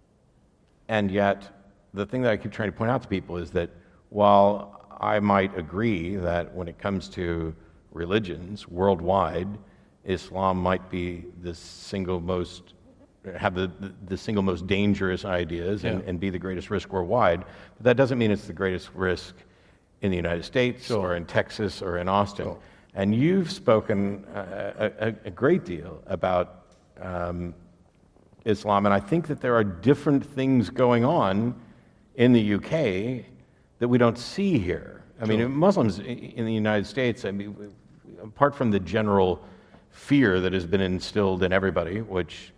and yet the thing that I keep trying to point out to people is that while I might agree that when it comes to religions worldwide, Islam might be the single most, have the, the, the single most dangerous ideas and, yeah. and be the greatest risk worldwide, but that doesn't mean it's the greatest risk in the United States sure. or in Texas or in Austin. Sure. And you've spoken a, a, a great deal about um, Islam, and I think that there are different things going on in the U K that we don't see here. I sure. mean, Muslims in the United States, I mean, apart from the general fear that has been instilled in everybody, which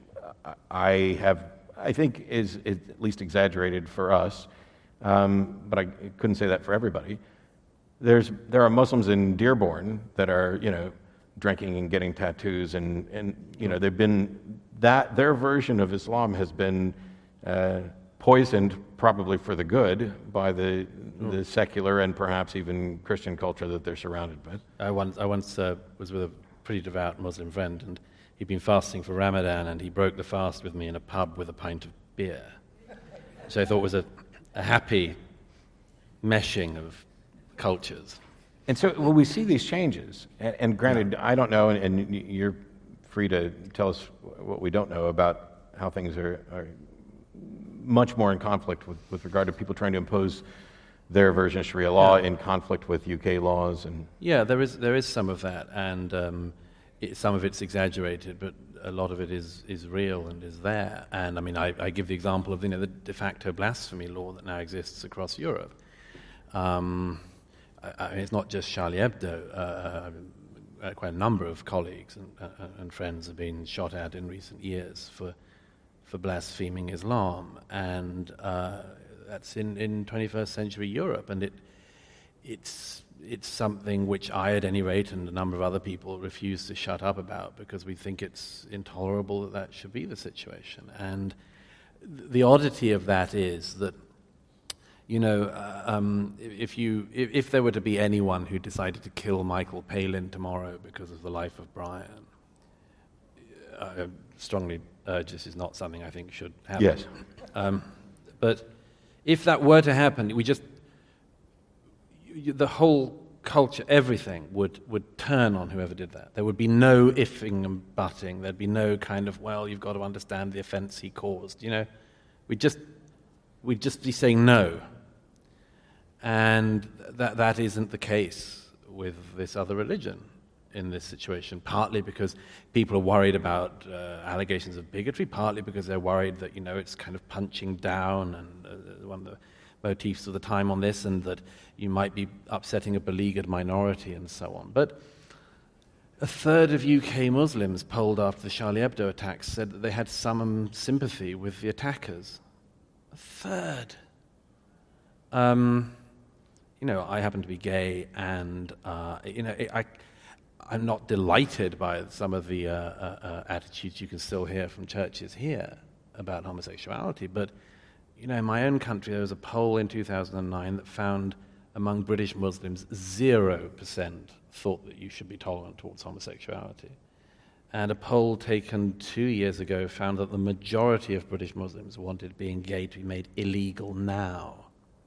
I have, I think is, is at least exaggerated for us, um, but I couldn't say that for everybody. There's there are Muslims in Dearborn that are, you know, drinking and getting tattoos, and, and you know, they've been, that, their version of Islam has been uh, poisoned, probably for the good, by the mm. the secular and perhaps even Christian culture that they're surrounded with. I once, I once uh, was with a pretty devout Muslim friend, and he'd been fasting for Ramadan, and he broke the fast with me in a pub with a pint of beer. So I thought it was a, a happy meshing of cultures. And so when we see these changes, and, and granted, yeah. I don't know, and, and you're free to tell us what we don't know about how things are, are much more in conflict with, with regard to people trying to impose their version of Sharia law yeah. in conflict with U K laws. And yeah, there is there is some of that, and um, it, some of it's exaggerated, but a lot of it is is real and is there. And I mean, I, I give the example of you know the de facto blasphemy law that now exists across Europe. Um, I, I mean, it's not just Charlie Hebdo. Uh, uh, quite a number of colleagues and, uh, and friends have been shot at in recent years for for blaspheming Islam, and uh, that's in, in twenty-first century Europe, and it it's it's something which I, at any rate, and a number of other people refuse to shut up about because we think it's intolerable that that should be the situation. And the oddity of that is that, you know, uh, um, if you if, if there were to be anyone who decided to kill Michael Palin tomorrow because of the life of Brian, I strongly urge this is not something I think should happen. Yes. Um, but if that were to happen, we just you, the whole culture, everything would would turn on whoever did that. There would be no ifing and butting. There'd be no kind of, well, you've got to understand the offence he caused. You know, we'd just we'd just be saying no. And that that isn't the case with this other religion in this situation, partly because people are worried about uh, allegations of bigotry, partly because they're worried that, you know, it's kind of punching down, and uh, one of the motifs of the time on this, and that you might be upsetting a beleaguered minority and so on. But a third of U K Muslims polled after the Charlie Hebdo attacks said that they had some sympathy with the attackers. A third. Um, you know, I happen to be gay, and, uh, you know, I... I'm not delighted by some of the uh, uh, uh, attitudes you can still hear from churches here about homosexuality, but, you know, in my own country there was a poll in two thousand nine that found among British Muslims zero percent thought that you should be tolerant towards homosexuality. And a poll taken two years ago found that the majority of British Muslims wanted being gay to be made illegal now.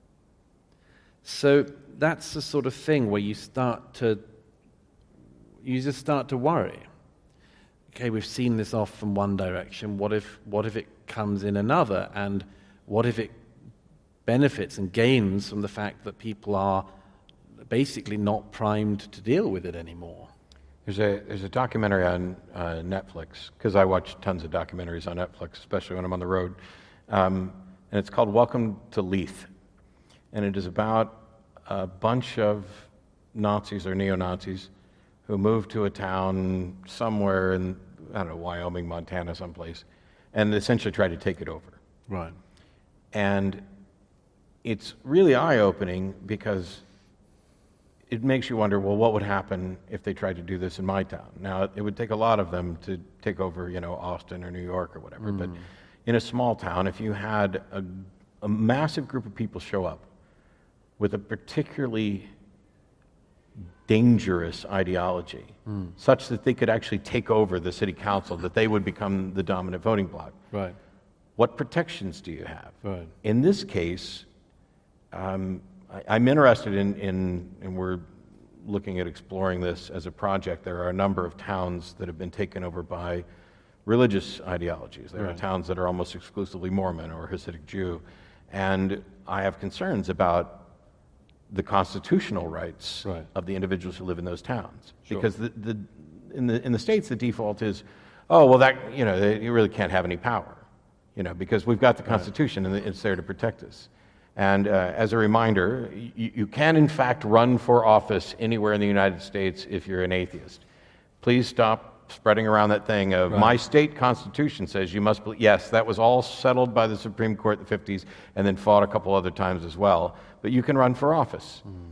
So that's the sort of thing where you start to you just start to worry. Okay, we've seen this off from one direction. What if what if it comes in another? And what if it benefits and gains from the fact that people are basically not primed to deal with it anymore? There's a there's a documentary on uh, Netflix, because I watch tons of documentaries on Netflix, especially when I'm on the road. Um, and it's called Welcome to Leith. And it is about a bunch of Nazis or neo-Nazis who moved to a town somewhere in, I don't know, Wyoming, Montana, someplace, and essentially tried to take it over. Right. And it's really eye-opening because it makes you wonder, well, what would happen if they tried to do this in my town? Now, it would take a lot of them to take over, you know, Austin or New York or whatever, mm. but in a small town, if you had a, a massive group of people show up with a particularly dangerous ideology, mm. such that they could actually take over the city council, that they would become the dominant voting bloc. Right. What protections do you have? Right. In this case, um, I, I'm interested in, in, and we're looking at exploring this as a project. There are a number of towns that have been taken over by religious ideologies. There right. are towns that are almost exclusively Mormon or Hasidic Jew. And I have concerns about the constitutional rights right. of the individuals who live in those towns. Sure. Because the, the, in, the, in the states, the default is, oh, well, that, you know, they, you really can't have any power, you know, because we've got the Constitution right. and it's there to protect us. And uh, as a reminder, you, you can, in fact, run for office anywhere in the United States if you're an atheist. Please stop spreading around that thing of right. my state constitution says you must believe. Yes, that was all settled by the Supreme Court in the fifties and then fought a couple other times as well. But you can run for office. Mm.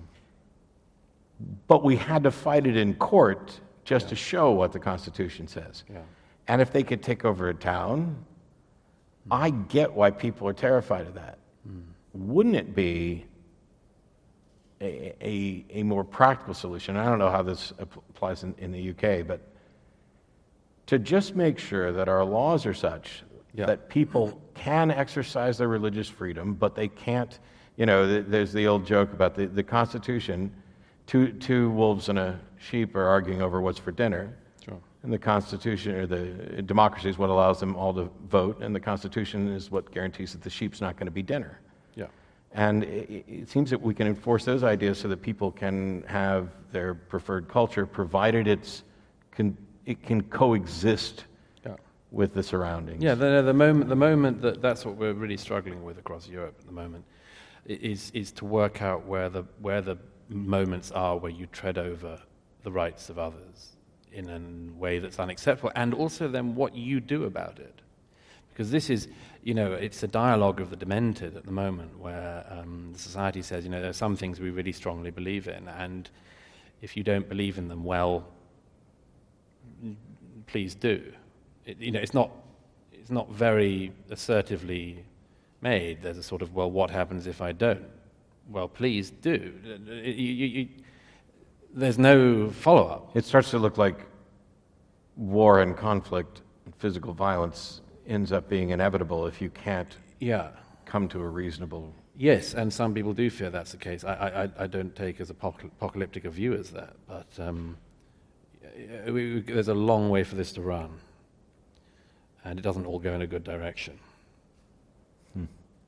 But we had to fight it in court just yeah. to show what the Constitution says. Yeah. And if they could take over a town, mm. I get why people are terrified of that. Mm. Wouldn't it be a, a, a more practical solution? I don't know how this applies in, in the U K, but to just make sure that our laws are such yeah. that people can exercise their religious freedom, but they can't, you know, there's the old joke about the, the Constitution, two, two wolves and a sheep are arguing over what's for dinner. Sure. And the Constitution, or the democracy is what allows them all to vote, and the Constitution is what guarantees that the sheep's not going to be dinner. Yeah. And it, it seems that we can enforce those ideas so that people can have their preferred culture, provided it's con- it can coexist yeah. with the surroundings. Yeah, the, the moment the moment that that's what we're really struggling with across Europe at the moment is is to work out where the where the moments are where you tread over the rights of others in a way that's unacceptable, and also then what you do about it. Because this is, you know, it's a dialogue of the demented at the moment, where um, the society says, you know, there are some things we really strongly believe in, and if you don't believe in them, well, please do. It, you know, it's not it's not very assertively made. There's a sort of, well, what happens if I don't? Well, please do. You, you, you, there's no follow-up. It starts to look like war and conflict and physical violence ends up being inevitable if you can't yeah. come to a reasonable... Yes, and some people do fear that's the case. I, I, I don't take as apocalyptic a view as that, but... Um, We, we, there's a long way for this to run, and it doesn't all go in a good direction. Hmm.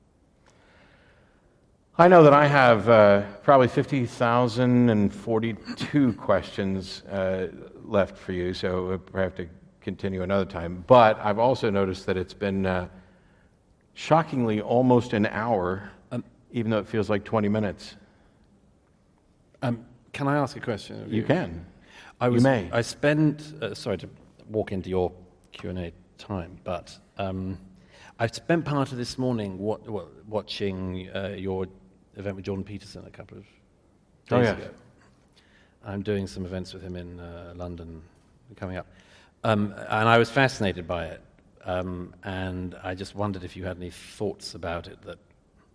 I know that I have uh, probably fifty thousand forty-two questions uh, left for you, so we'll have to continue another time. But I've also noticed that it's been uh, shockingly almost an hour, um, even though it feels like twenty minutes. Um, can I ask a question of you? You can. I was, you may. I spent, uh, sorry to walk into your Q and A time, but um, I spent part of this morning wa- wa- watching uh, your event with Jordan Peterson a couple of days oh, yes. ago. I'm doing some events with him in uh, London coming up. Um, and I was fascinated by it, um, and I just wondered if you had any thoughts about it that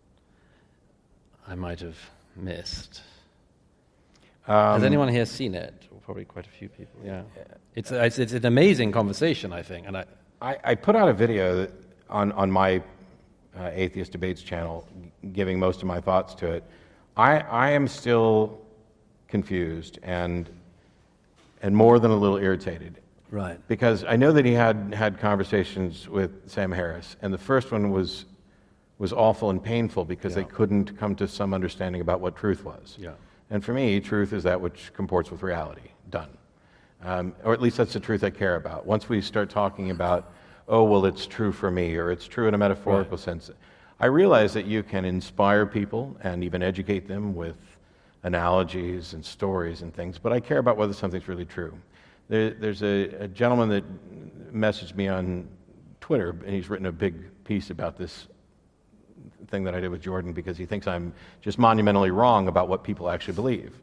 I might have missed. Um, Has anyone here seen it? Well, probably quite a few people, yeah. It's, a, it's, it's an amazing conversation, I think. And I, I, I put out a video on, on my uh, Atheist Debates channel, giving most of my thoughts to it. I, I am still confused and and more than a little irritated. Right. Because I know that he had had conversations with Sam Harris, and the first one was was awful and painful because yeah. they couldn't come to some understanding about what truth was. Yeah. And for me, truth is that which comports with reality. Done. Um, or at least that's the truth I care about. Once we start talking about, oh, well, it's true for me, or it's true in a metaphorical right. sense, I realize that you can inspire people and even educate them with analogies and stories and things, but I care about whether something's really true. There, there's a, a gentleman that messaged me on Twitter, and he's written a big piece about this thing that I did with Jordan because he thinks I'm just monumentally wrong about what people actually believe.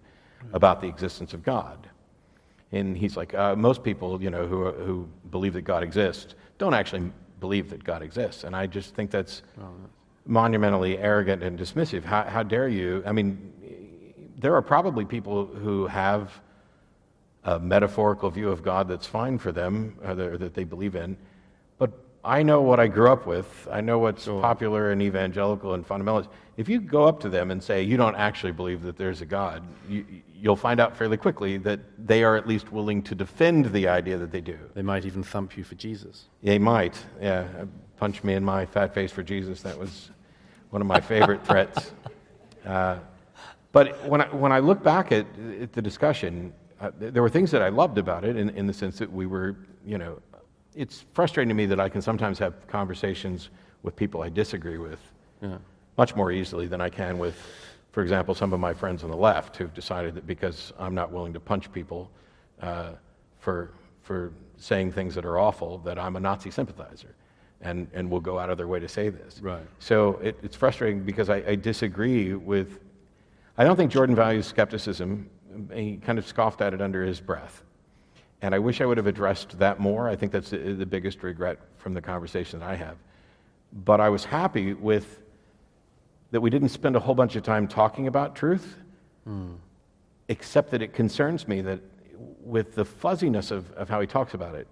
about the existence of God. And he's like, uh, most people, you know, who who believe that God exists don't actually believe that God exists. And I just think that's Well, that's monumentally arrogant and dismissive. How, how dare you? I mean, there are probably people who have a metaphorical view of God that's fine for them, or that, or that they believe in, but I know what I grew up with. I know what's Sure. popular and evangelical and fundamentalist. If you go up to them and say, you don't actually believe that there's a God, you, you'll find out fairly quickly that they are at least willing to defend the idea that they do. They might even thump you for Jesus. They might, yeah. Punch me in my fat face for Jesus. That was one of my favorite threats. Uh, but when I, when I look back at, at the discussion, uh, there were things that I loved about it in, in the sense that we were, you know, it's frustrating to me that I can sometimes have conversations with people I disagree with Yeah. much more easily than I can with, for example, some of my friends on the left who've decided that because I'm not willing to punch people uh, for for saying things that are awful, that I'm a Nazi sympathizer, and, and will go out of their way to say this. Right. So it, it's frustrating because I, I disagree with, I don't think Jordan values skepticism. He kind of scoffed at it under his breath. And I wish I would have addressed that more. I think that's the, the biggest regret from the conversation that I have. But I was happy with that we didn't spend a whole bunch of time talking about truth, Mm. except that it concerns me that with the fuzziness of, of how he talks about it,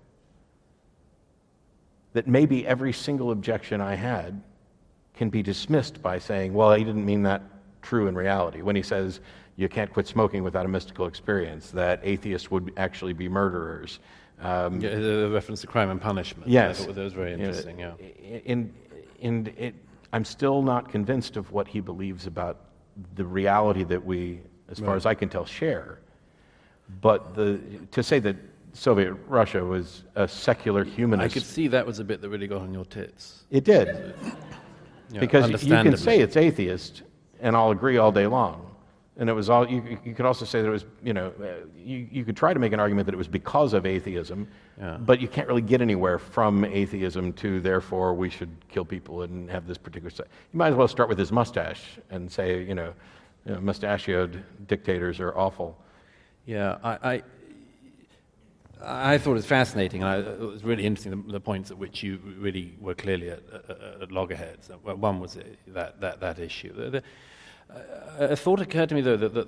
that maybe every single objection I had can be dismissed by saying, well, he didn't mean that true in reality. When he says you can't quit smoking without a mystical experience, that atheists would actually be murderers. Um, Yeah, the reference to crime and punishment. Yes. I thought that was very interesting, You know, yeah. And, and it, I'm still not convinced of what he believes about the reality that we, as far Right. as I can tell, share. But the, to say that Soviet Russia was a secular I humanist, could see that was a bit that really got on your tits. it did. Yeah, Because you can understandably. say it's atheist, and I'll agree all day long. And it was all, you, you could also say that it was, you know, uh, you, you could try to make an argument that it was because of atheism, Yeah. but you can't really get anywhere from atheism to therefore we should kill people and have this particular, se- you might as well start with his mustache and say, you know, you know mustachioed dictators are awful. Yeah, I, I, I thought it was fascinating, and I, it was really interesting the, the points at which you really were clearly at, at, at loggerheads. Well, one was that that, that issue. The, the, uh, a thought occurred to me though that, that,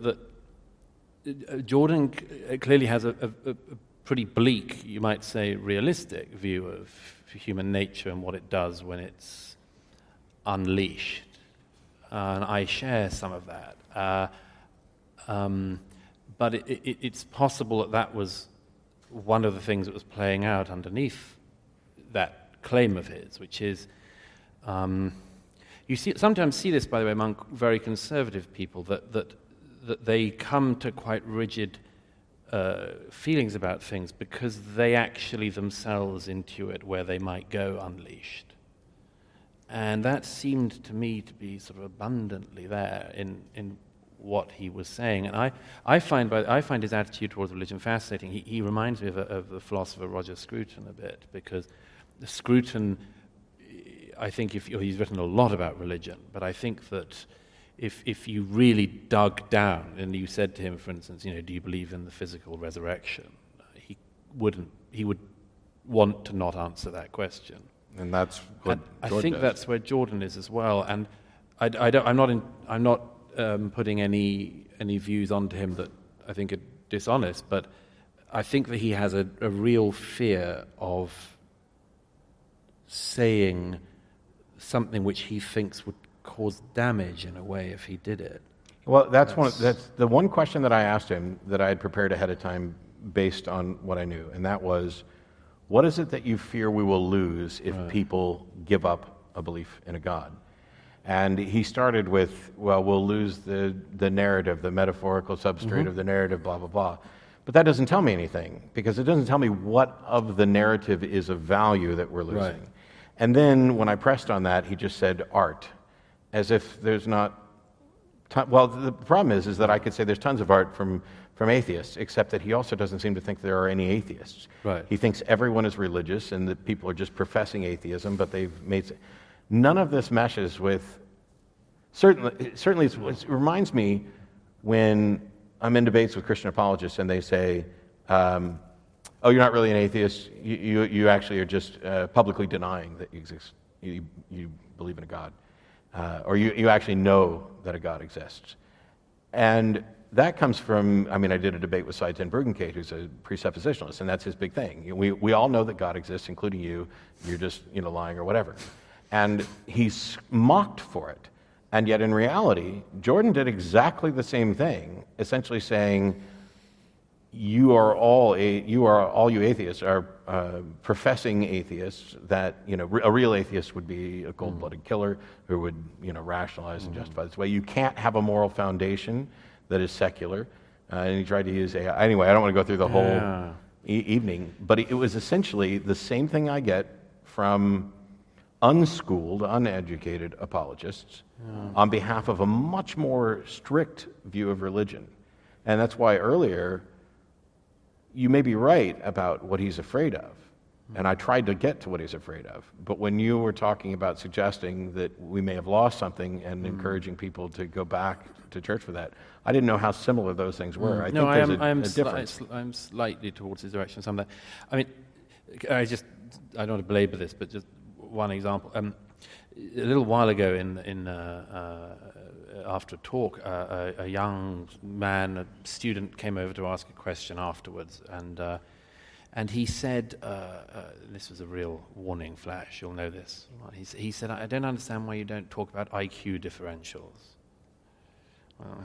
that Jordan clearly has a, a, a pretty bleak, you might say, realistic view of human nature and what it does when it's unleashed, uh, and I share some of that. Uh, um, But it, it, it's possible that that was one of the things that was playing out underneath that claim of his, which is, um, you see, sometimes see this, by the way, among very conservative people, that that, that they come to quite rigid uh, feelings about things because they actually themselves intuit where they might go unleashed. And that seemed to me to be sort of abundantly there in, in what he was saying. And I, I, find, by, I find his attitude towards religion fascinating. He, he reminds me of, a, of the philosopher Roger Scruton a bit, because Scruton, I think if, he's written a lot about religion, but I think that if, if you really dug down and you said to him, for instance, you know, do you believe in the physical resurrection? He wouldn't, he would want to not answer that question. And that's what And I Jordan think does. that's where Jordan is as well. And I, I don't, I'm not, in, I'm not um, putting any any views onto him that I think are dishonest, but I think that he has a, a real fear of saying something which he thinks would cause damage in a way if he did it. Well, that's, one. That's the one question that I asked him that I had prepared ahead of time based on what I knew, and that was, what is it that you fear we will lose if Right. people give up a belief in a God? And he started with, well, we'll lose the, the narrative, the metaphorical substrate Mm-hmm. of the narrative, blah, blah, blah. But that doesn't tell me anything, because it doesn't tell me what of the narrative is of value that we're losing. Right. And then when I pressed on that, he just said art, as if there's not... Ton- well, the problem is, is that I could say there's tons of art from, from atheists, except that he also doesn't seem to think there are any atheists. Right. He thinks everyone is religious and that people are just professing atheism, but they've made... None of this meshes with... Certainly, certainly it's, it reminds me when I'm in debates with Christian apologists, and they say, um, "Oh, you're not really an atheist. You you, you actually are just uh, publicly denying that you exist. You you believe in a God, uh, or you you actually know that a God exists." And that comes from, I mean, I did a debate with Cy ten Bruggencate, who's a presuppositionalist, and that's his big thing. We we all know that God exists, including you. You're just, you know, lying or whatever. And he's mocked for it. And yet in reality, Jordan did exactly the same thing, essentially saying, you are all a, you are all you atheists are uh, professing atheists. That, you know, a real atheist would be a cold-blooded mm. killer who would, you know, rationalize mm. and justify this way. You can't have a moral foundation that is secular. Uh, and he tried to use A I. Anyway, I don't want to go through the whole yeah. e- evening, but it was essentially the same thing I get from unschooled, uneducated apologists yeah. on behalf of a much more strict view of religion. And that's why earlier, you may be right about what he's afraid of. And I tried to get to what he's afraid of. But when you were talking about suggesting that we may have lost something and mm. encouraging people to go back to church for that, I didn't know how similar those things were. Mm. I no, think I there's am, a, I am a difference. Sli- I'm slightly towards his direction. Some of that. I mean, I just, I don't want to belabor this, but just one example. Um, a little while ago, in in uh, uh, after a talk, uh, a, a young man, a student, came over to ask a question afterwards, and uh, and he said, uh, uh, this was a real warning flash. You'll know this. He, he said, "I don't understand why you don't talk about I Q differentials." Well,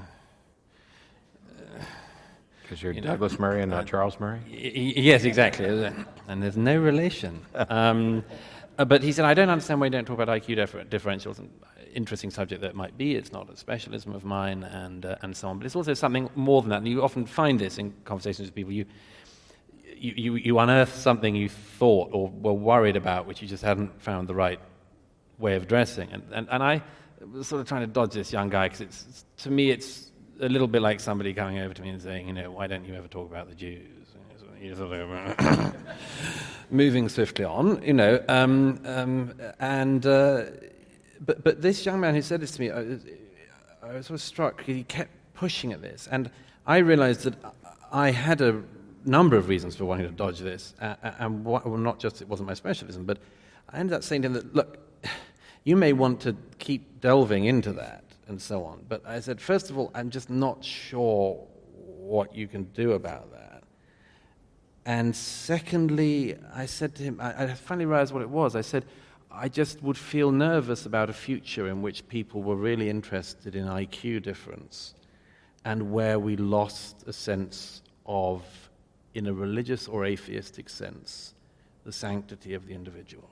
Because you're you Douglas know, Murray and not uh, Charles Murray? Y- y- yes, exactly. And there's no relation. Um, uh, but he said, I don't understand why you don't talk about I Q differ- differentials. And interesting subject that might be. It's not a specialism of mine, and uh, and so on. But it's also something more than that. And you often find this in conversations with people. You you you, you unearth something you thought or were worried about, which you just hadn't found the right way of addressing. And and, and I was sort of trying to dodge this young guy, because it's, it's to me it's a little bit like somebody coming over to me and saying, you know, why don't you ever talk about the Jews? You sort of moving swiftly on, you know, um, um, and uh, but but this young man who said this to me, I was, I was sort of struck. He kept pushing at this, and I realized that I had a number of reasons for wanting to dodge this, uh, and what, well, not just it wasn't my specialism, but I ended up saying to him that, look, you may want to keep delving into that and so on, but I said, first of all, I'm just not sure what you can do about that. And secondly, I said to him, I, I finally realized what it was. I said, I just would feel nervous about a future in which people were really interested in I Q difference, and where we lost a sense of, in a religious or atheistic sense, the sanctity of the individual.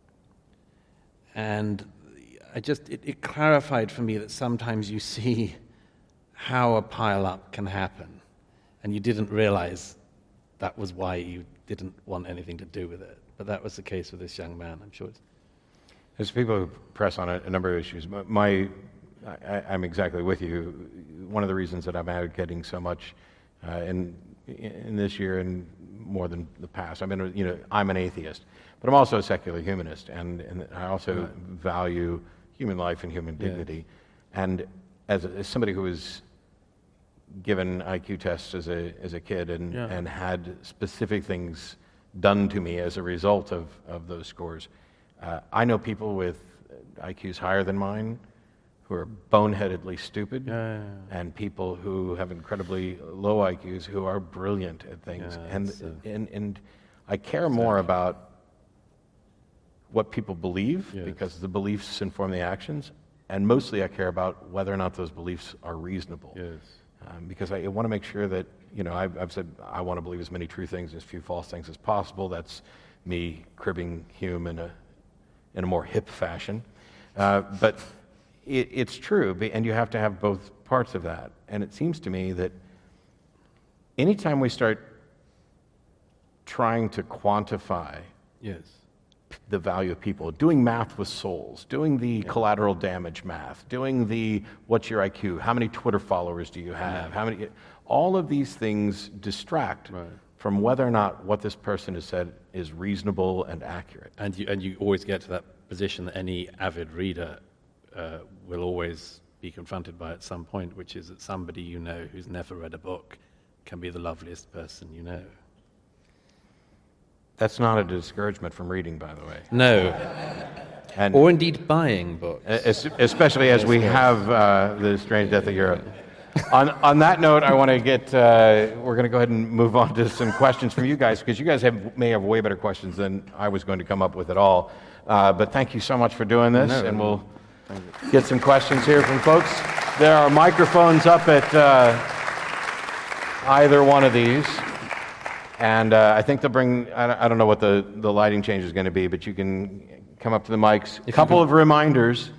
And I just, it, it clarified for me that sometimes you see how a pile-up can happen, and you didn't realize that was why you didn't want anything to do with it. But that was the case with this young man, I'm sure. It's There's people who press on a, a number of issues. My, my I, I'm exactly with you. One of the reasons that I'm advocating so much uh, in in this year and more than the past, I mean, you know, I'm an atheist, but I'm also a secular humanist, and, and I also right. value human life and human dignity. Yeah. And as, a, as somebody who was given I Q tests as a as a kid and, yeah. and had specific things done to me as a result of, of those scores, uh, I know people with I Qs higher than mine who are boneheadedly stupid, yeah, yeah, yeah. and people who have incredibly low I Qs who are brilliant at things. Yeah, and, uh, and and I care exactly. more about what people believe, yes. because the beliefs inform the actions, and mostly I care about whether or not those beliefs are reasonable. Yes. Um, because I want to make sure that, you know, I've, I've said I want to believe as many true things and as few false things as possible. That's me cribbing Hume in a in a more hip fashion. Uh, but it, it's true, and you have to have both parts of that. And it seems to me that anytime we start trying to quantify yes. the value of people, doing math with souls, doing the yeah. collateral damage math, doing the what's your I Q, how many Twitter followers do you have, yeah. how many, all of these things distract right. from whether or not what this person has said is reasonable and accurate. And you, and you always get to that position that any avid reader uh, will always be confronted by at some point, which is that somebody you know who's never read a book can be the loveliest person you know. That's not a discouragement from reading, by the way. No. And or indeed buying books. Especially as we have uh, The Strange Death of Europe. on, on that note, I want to get, uh, we're going to go ahead and move on to some questions from you guys, because you guys have, may have way better questions than I was going to come up with at all. Uh, but thank you so much for doing this, no, and we'll get some questions here from folks. There are microphones up at uh, either one of these. And uh, I think they'll bring, I don't know what the, the lighting change is going to be, but you can come up to the mics. A couple of reminders.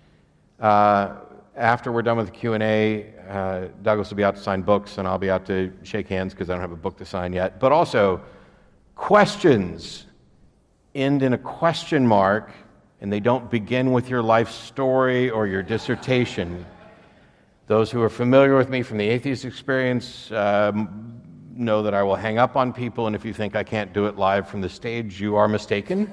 Uh, after we're done with the Q and A, uh, Douglas will be out to sign books, and I'll be out to shake hands because I don't have a book to sign yet. But also, questions end in a question mark, and they don't begin with your life story or your dissertation. Those who are familiar with me from the atheist experience um, know that I will hang up on people, and if you think I can't do it live from the stage, you are mistaken.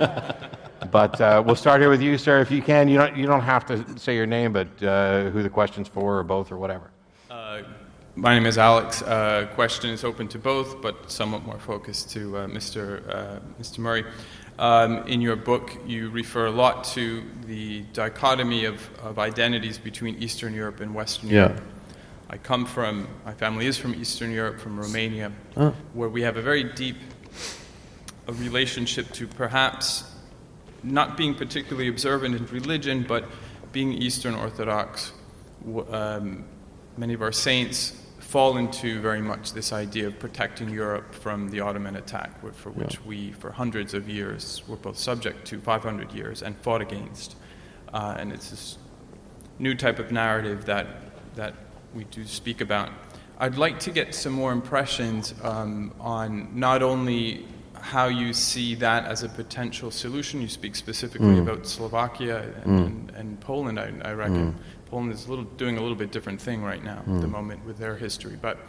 But uh, we'll start here with you, sir, if you can. You don't, you don't have to say your name, but uh, who the question's for, or both, or whatever. Uh, my name is Alex. Uh, question is open to both, but somewhat more focused to uh, Mister Uh, Mister Murray. Um, in your book, you refer a lot to the dichotomy of, of identities between Eastern Europe and Western Yeah. Europe. I come from, my family is from Eastern Europe, from Romania, Oh. where we have a very deep a relationship to perhaps not being particularly observant in religion, but being Eastern Orthodox. Um, many of our saints fall into very much this idea of protecting Europe from the Ottoman attack, for which Yeah. we, for hundreds of years, were both subject to, five hundred years, and fought against. Uh, and it's this new type of narrative that that we do speak about. I'd like to get some more impressions um, on not only how you see that as a potential solution. You speak specifically Mm. about Slovakia and, Mm. and, and Poland, I, I reckon. Mm. Poland is a little, doing a little bit different thing right now Mm. at the moment with their history. But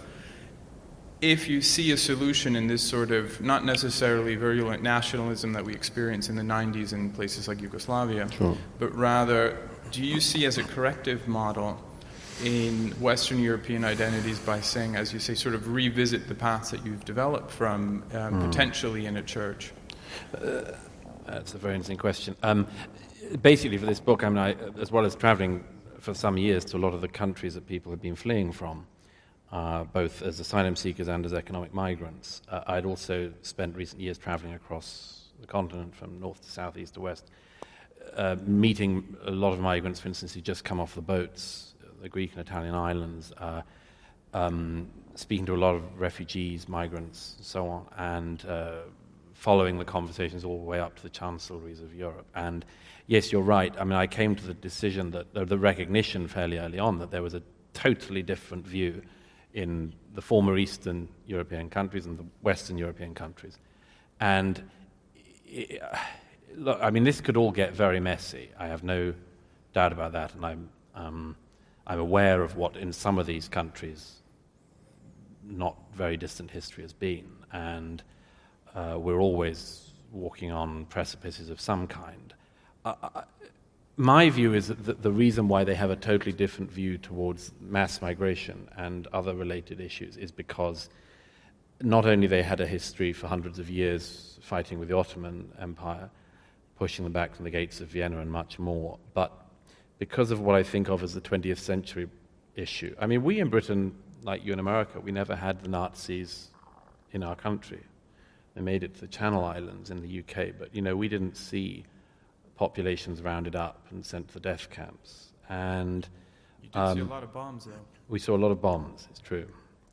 if you see a solution in this sort of, not necessarily virulent nationalism that we experience in the nineties in places like Yugoslavia, Sure. but rather, do you see as a corrective model in Western European identities by saying, as you say, sort of revisit the paths that you've developed from um, Mm. potentially in a church? Uh, that's a very interesting question. Um, basically, for this book, I mean, I, as well as traveling for some years to a lot of the countries that people have been fleeing from, uh, both as asylum seekers and as economic migrants, uh, I'd also spent recent years traveling across the continent from north to south, east to west, uh, meeting a lot of migrants, for instance, who just come off the boats, the Greek and Italian islands, uh, um, speaking to a lot of refugees, migrants, and so on, and uh, following the conversations all the way up to the chancelleries of Europe. And yes, you're right. I mean, I came to the decision that, uh, the recognition fairly early on, that there was a totally different view in the former Eastern European countries and the Western European countries. And, it, uh, look, I mean, this could all get very messy. I have no doubt about that, and I'm... Um, I'm aware of what in some of these countries not very distant history has been, and uh, we're always walking on precipices of some kind. Uh, I, my view is that the, the reason why they have a totally different view towards mass migration and other related issues is because not only they had a history for hundreds of years fighting with the Ottoman Empire, pushing them back from the gates of Vienna and much more, but because of what I think of as the twentieth century issue. I mean, we in Britain, like you in America, we never had the Nazis in our country. They made it to the Channel Islands in the U K, but, you know, we didn't see populations rounded up and sent to the death camps. And You did um, see a lot of bombs, though. we saw a lot of bombs, it's true.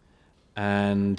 And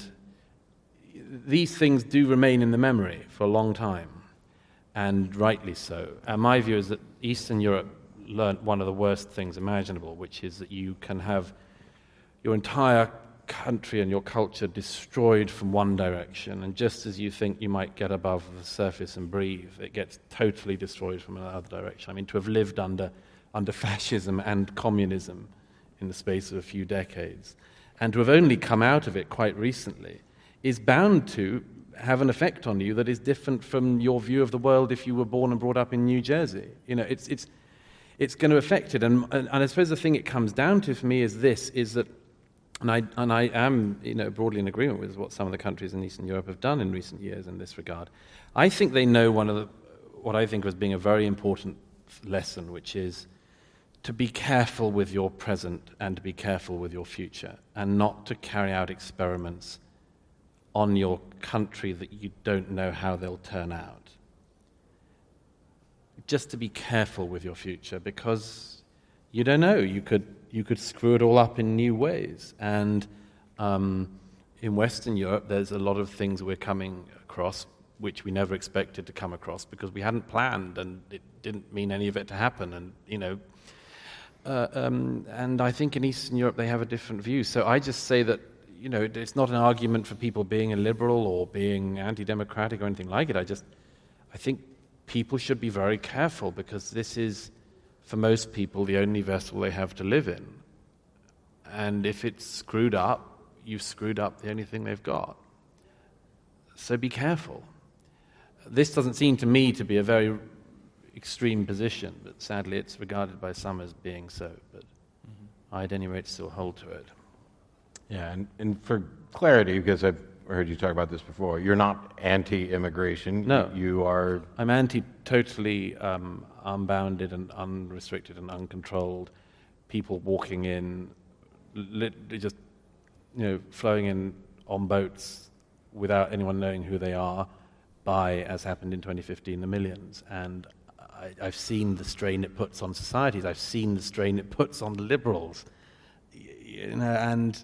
these things do remain in the memory for a long time, and rightly so. And my view is that Eastern Europe learnt one of the worst things imaginable, which is that you can have your entire country and your culture destroyed from one direction, and just as you think you might get above the surface and breathe, it gets totally destroyed from another direction. I mean, to have lived under under fascism and communism in the space of a few decades, and to have only come out of it quite recently, is bound to have an effect on you that is different from your view of the world if you were born and brought up in New Jersey. You know, it's it's it's going to affect it. And, and, and I suppose the thing it comes down to for me is this, is that, and I, and I am you know, broadly in agreement with what some of the countries in Eastern Europe have done in recent years in this regard. I think they know one of the, what I think was being a very important lesson, which is to be careful with your present and to be careful with your future, and not to carry out experiments on your country that you don't know how they'll turn out. Just to be careful with your future, because you don't know. You could you could screw it all up in new ways. And um, in Western Europe, there's a lot of things we're coming across which we never expected to come across because we hadn't planned, and it didn't mean any of it to happen. And you know, uh, um, and I think in Eastern Europe they have a different view. So I just say that you know it's not an argument for people being a liberal or being anti-democratic or anything like it. I just I think. People should be very careful because this is, for most people, the only vessel they have to live in. And if it's screwed up, you've screwed up the only thing they've got. So be careful. This doesn't seem to me to be a very extreme position, but sadly it's regarded by some as being so. But mm-hmm. I, at any rate, still hold to it. Yeah, and, and for clarity, because I've heard you talk about this before, you're not anti-immigration. No. You are... I'm anti-totally um, unbounded and unrestricted and uncontrolled people walking in, lit, just, you know, flowing in on boats without anyone knowing who they are by, as happened in twenty fifteen, the millions. And I, I've seen the strain it puts on societies. I've seen the strain it puts on the liberals. You know, and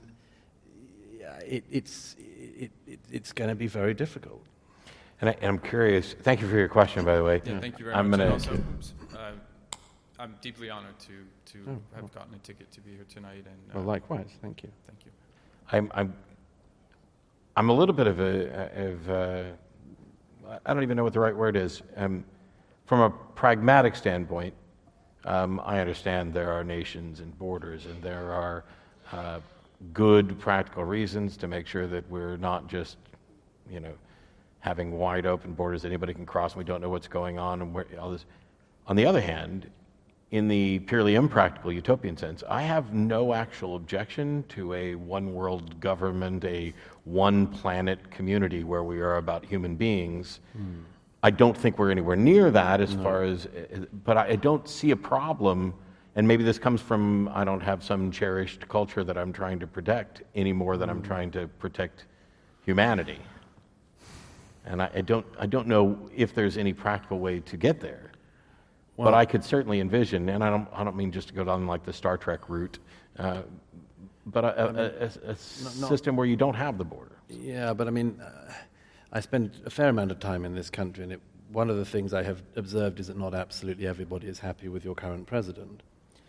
it, it's... It, it, it's going to be very difficult. And, I, and I'm curious, thank you for your question, by the way. Yeah, thank you very I'm much. Gonna, also, uh, I'm deeply honored to, to oh, have gotten a ticket to be here tonight. And uh, well, likewise, thank you. Thank you. I'm, I'm, I'm a little bit of a, of uh, I don't even know what the right word is. Um, from a pragmatic standpoint, um, I understand there are nations and borders, and there are uh, good practical reasons to make sure that we're not just, you know, having wide open borders that anybody can cross and we don't know what's going on and where all this. On the other hand, in the purely impractical utopian sense, I have no actual objection to a one world government, a one planet community where we are about human beings. Mm. I don't think we're anywhere near that as no. far as, but I don't see a problem. And maybe this comes from, I don't have some cherished culture that I'm trying to protect any more than I'm trying to protect humanity. And I, I don't I don't know if there's any practical way to get there. Well, but I could certainly envision, and I don't I don't mean just to go down like the Star Trek route, uh, but a, a, a, a not, system where you don't have the border. Yeah, but I mean, uh, I spend a fair amount of time in this country, and it, one of the things I have observed is that not absolutely everybody is happy with your current president.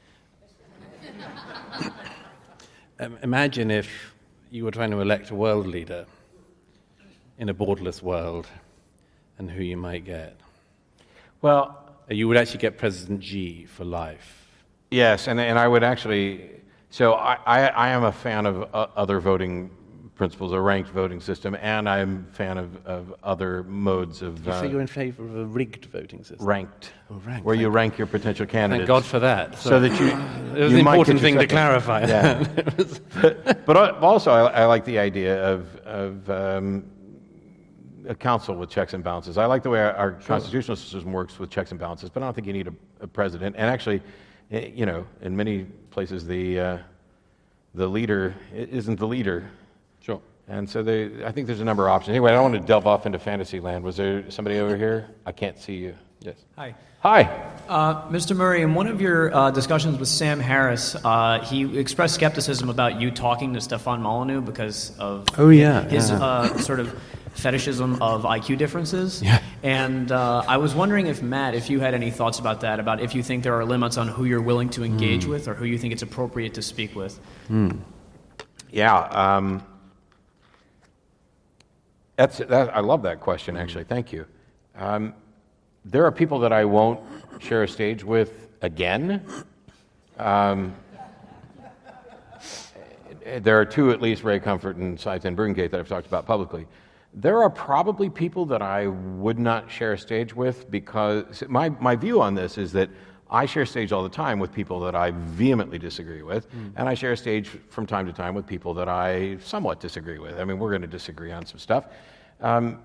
um, imagine if you were trying to elect a world leader in a borderless world and who you might get. Well, you would actually get President Xi for life. Yes, and, and I would actually, so I, I, I am a fan of uh, other voting principles, a ranked voting system, and I'm a fan of, of other modes of... You uh, say you're in favor of a rigged voting system? Ranked. Oh, ranked. Where you rank your potential candidates. Thank God for that. So, so that you... It was you an might important thing second. to clarify. Yeah. but, but also, I, I like the idea of, of um, a council with checks and balances. I like the way our, our sure. constitutional system works with checks and balances, but I don't think you need a, a president. And actually, you know, in many places, the uh, the leader isn't the leader. Sure. And so they, I think there's a number of options. Anyway, I don't want to delve off into fantasy land. Was there somebody over here? I can't see you. Yes. Hi. Hi. Uh, Mister Murray, in one of your uh, discussions with Sam Harris, uh, he expressed skepticism about you talking to Stefan Molyneux because of oh, yeah, his yeah. Uh, sort of fetishism of I Q differences. Yeah. And uh, I was wondering if, Matt, if you had any thoughts about that, about if you think there are limits on who you're willing to engage mm. with or who you think it's appropriate to speak with. Mm. Yeah. Um, that's, that, I love that question, actually. Thank you. Um, there are people that I won't share a stage with again. Um, there are two, at least, Ray Comfort and Saiten Brungate, that I've talked about publicly. There are probably people that I would not share a stage with because my, my view on this is that I share stage all the time with people that I vehemently disagree with, mm. and I share a stage from time to time with people that I somewhat disagree with. I mean, we're going to disagree on some stuff. Um,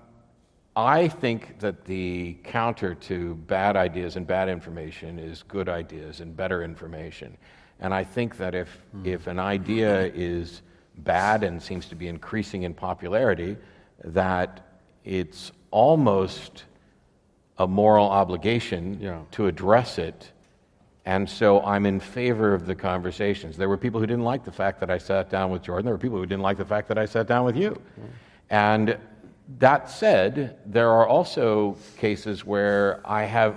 I think that the counter to bad ideas and bad information is good ideas and better information. And I think that if, mm. if an idea is bad and seems to be increasing in popularity, that it's almost a moral obligation yeah. to address it. And so I'm in favor of the conversations. There were people who didn't like the fact that I sat down with Jordan. There were people who didn't like the fact that I sat down with you. Mm. And that said, there are also cases where I have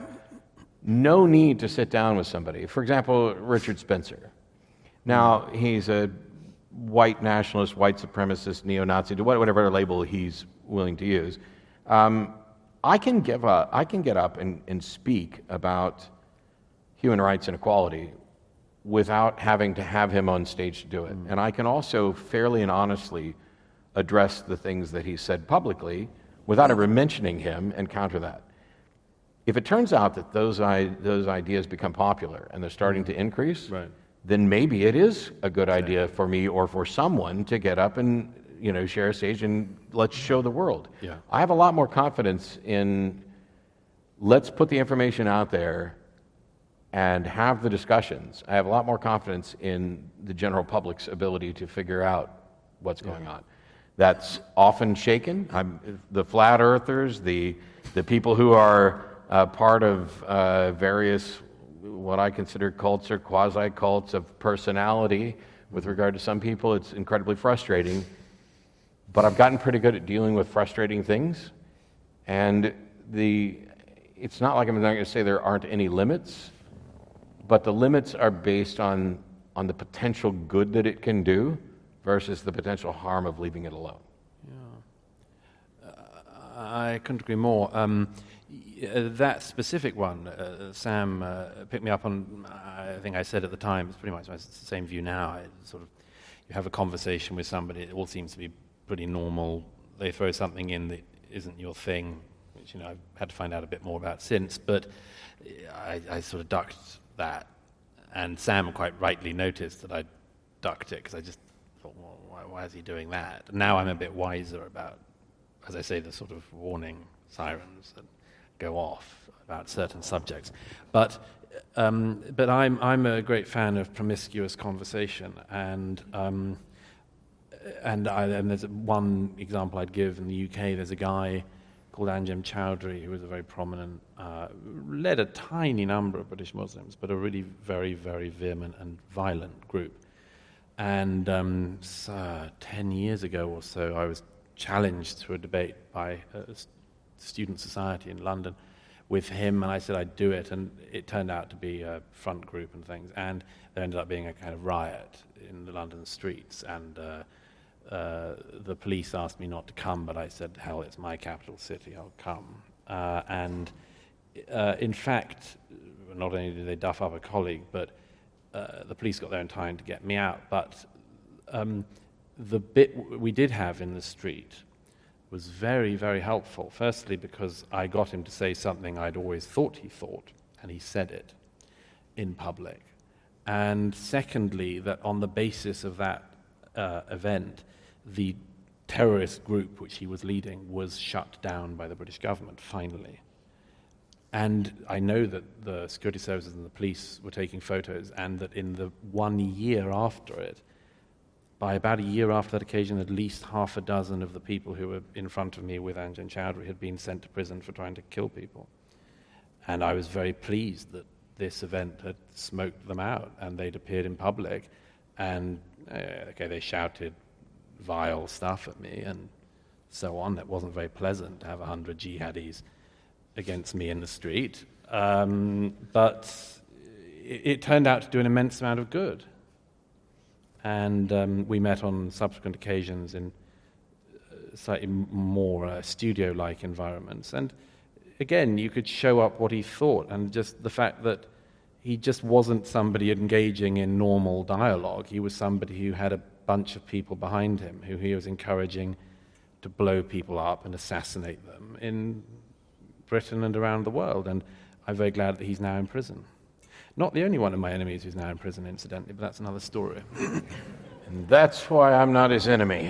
no need to sit down with somebody. For example, Richard Spencer. Now, he's a white nationalist, white supremacist, neo-Nazi, whatever label he's willing to use. Um, I can give up, I can get up and, and speak about human rights and equality without having to have him on stage to do it. Mm. And I can also fairly and honestly address the things that he said publicly without ever mentioning him and counter that. If it turns out that those, I, those ideas become popular and they're starting to increase, right. then maybe it is a good exactly. idea for me or for someone to get up and you know, share a stage and let's show the world. Yeah. I have a lot more confidence in let's put the information out there and have the discussions. I have a lot more confidence in the general public's ability to figure out what's going yeah. on. That's often shaken. I'm, the flat earthers, the the people who are uh, part of uh, various what I consider cults or quasi-cults of personality. With regard to some people, it's incredibly frustrating. But I've gotten pretty good at dealing with frustrating things. And the it's not like I'm going to say there aren't any limits, but the limits are based on, on the potential good that it can do versus the potential harm of leaving it alone. Yeah, uh, I couldn't agree more. Um, uh, that specific one, uh, Sam uh, picked me up on, I think I said at the time, it's pretty much the same view now. I sort of, you have a conversation with somebody, it all seems to be pretty normal. They throw something in that isn't your thing, which you know I've had to find out a bit more about since, but I, I sort of ducked that. And Sam quite rightly noticed that I ducked it because I just thought, well, why, why is he doing that? And now I'm a bit wiser about, as I say, the sort of warning sirens that go off about certain subjects. But um, but I'm I'm a great fan of promiscuous conversation, and um, and, I, and there's one example I'd give in the U K. There's a guy called Anjem Choudary, who was a very prominent, uh, led a tiny number of British Muslims, but a really very, very vehement and violent group. And um, so, ten years ago or so, I was challenged to a debate by a student society in London with him, and I said I'd do it, and it turned out to be a front group and things, and there ended up being a kind of riot in the London streets, and uh, Uh, the police asked me not to come, but I said, hell, it's my capital city, I'll come. Uh, and uh, in fact, not only did they duff up a colleague, but uh, the police got there in time to get me out. But um, the bit we did have in the street was very, very helpful. Firstly, because I got him to say something I'd always thought he thought, and he said it in public. And secondly, that on the basis of that uh, event, the terrorist group which he was leading was shut down by the British government, finally. And I know that the security services and the police were taking photos, and that in the one year after it, by about a year after that occasion, at least half a dozen of the people who were in front of me with Anjem Choudary had been sent to prison for trying to kill people. And I was very pleased that this event had smoked them out, and they'd appeared in public, and uh, okay, they shouted vile stuff at me and so on. It wasn't very pleasant to have a hundred jihadis against me in the street, um, but it, it turned out to do an immense amount of good. And um, we met on subsequent occasions in uh, slightly more uh, studio-like environments. And again, you could show up what he thought, and just the fact that he just wasn't somebody engaging in normal dialogue. He was somebody who had a bunch of people behind him who he was encouraging to blow people up and assassinate them in Britain and around the world. And I'm very glad that he's now in prison. Not the only one of my enemies who's now in prison, incidentally, but that's another story. And that's why I'm not his enemy.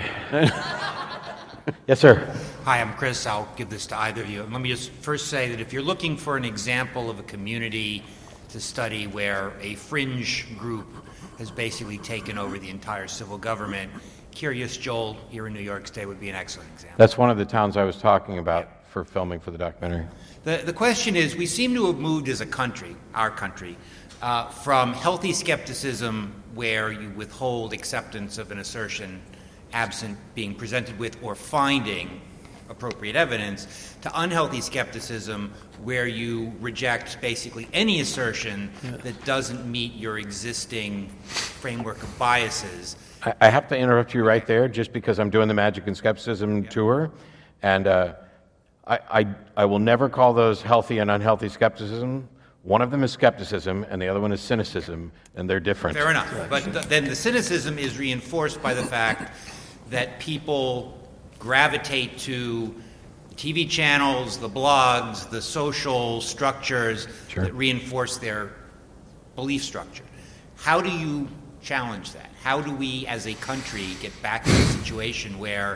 Yes, sir. Hi, I'm Chris. I'll give this to either of you. Let me just first say that if you're looking for an example of a community to study where a fringe group has basically taken over the entire civil government, Curious Joel here in New York State would be an excellent example. That's one of the towns I was talking about yeah. for filming for the documentary. The, the question is, we seem to have moved as a country, our country, uh, from healthy skepticism where you withhold acceptance of an assertion absent being presented with or finding appropriate evidence, to unhealthy skepticism where you reject basically any assertion yeah. that doesn't meet your existing framework of biases. I, I have to interrupt you right there just because I'm doing the Magic and Skepticism yeah. tour, and uh, I, I, I will never call those healthy and unhealthy skepticism. One of them is skepticism, and the other one is cynicism, and they're different. Fair enough. But th- then the cynicism is reinforced by the fact that people gravitate to the T V channels, the blogs, the social structures sure. that reinforce their belief structure. How do you challenge that? How do we, as a country, get back to a situation where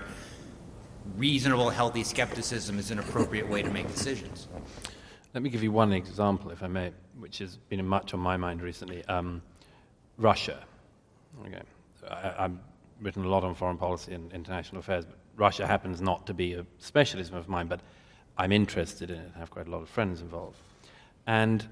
reasonable, healthy skepticism is an appropriate way to make decisions? Let me give you one example, if I may, which has been much on my mind recently. Um, Russia. Okay. I, I've written a lot on foreign policy and international affairs, but Russia happens not to be a specialism of mine, but I'm interested in it. I have quite a lot of friends involved. And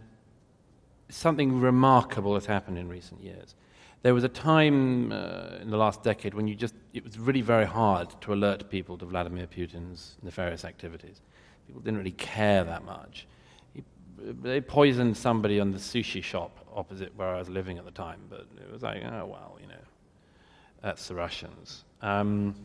something remarkable has happened in recent years. There was a time uh, in the last decade when you just, it was really very hard to alert people to Vladimir Putin's nefarious activities. People didn't really care that much. He, they poisoned somebody on the sushi shop opposite where I was living at the time, but it was like, oh, well, you know, that's the Russians. Um,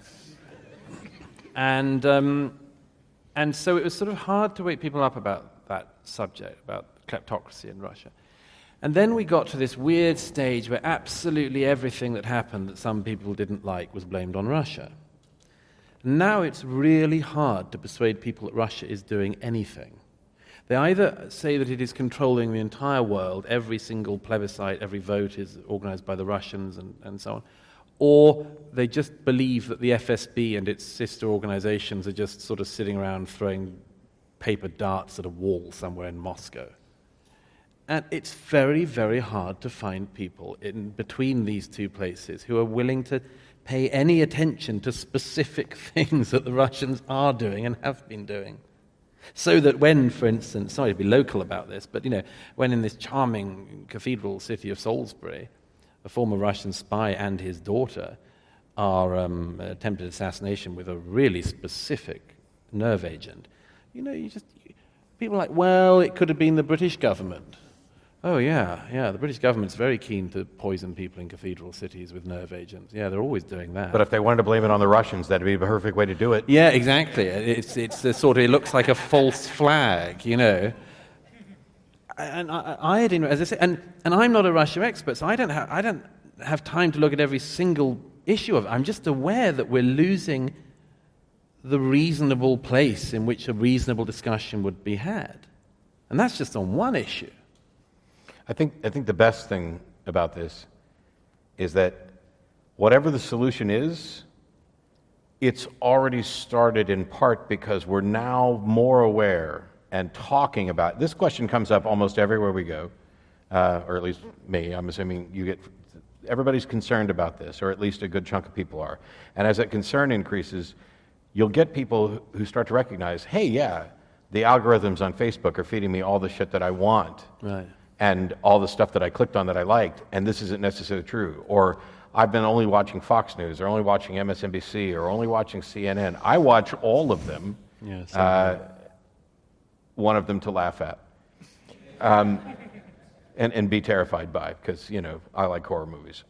and um, and so it was sort of hard to wake people up about that subject, about kleptocracy in Russia. And then we got to this weird stage where absolutely everything that happened that some people didn't like was blamed on Russia. Now it's really hard to persuade people that Russia is doing anything. They either say that it is controlling the entire world, every single plebiscite, every vote is organized by the Russians and, and so on, or they just believe that the F S B and its sister organizations are just sort of sitting around throwing paper darts at a wall somewhere in Moscow. And it's very, very hard to find people in between these two places who are willing to pay any attention to specific things that the Russians are doing and have been doing. So that when, for instance, sorry to be local about this, but you know, when in this charming cathedral city of Salisbury, a former Russian spy and his daughter are um, attempted assassination with a really specific nerve agent, you know, you just people are like, well, it could have been the British government. Oh, yeah, yeah, the British government's very keen to poison people in cathedral cities with nerve agents. Yeah, they're always doing that. But if they wanted to blame it on the Russians, that'd be the perfect way to do it. Yeah, exactly. It's it's a sort of, it looks like a false flag, you know. And I, I didn't, as I say, and, and I'm not a Russia expert, so I don't have I don't have time to look at every single issue of it. I'm just aware that we're losing the reasonable place in which a reasonable discussion would be had. And that's just on one issue. I think I think the best thing about this is that whatever the solution is, it's already started in part because we're now more aware and talking about this. Question comes up almost everywhere we go, uh, or at least me. I'm assuming you get everybody's concerned about this, or at least a good chunk of people are. And as that concern increases, you'll get people who start to recognize, hey, yeah, the algorithms on Facebook are feeding me all the shit that I want. Right. And all the stuff that I clicked on that I liked, and this isn't necessarily true. Or I've been only watching Fox News, or only watching M S N B C, or only watching C N N. I watch all of them, yes, uh, one of them to laugh at, um, and, and be terrified by, because, you know, I like horror movies.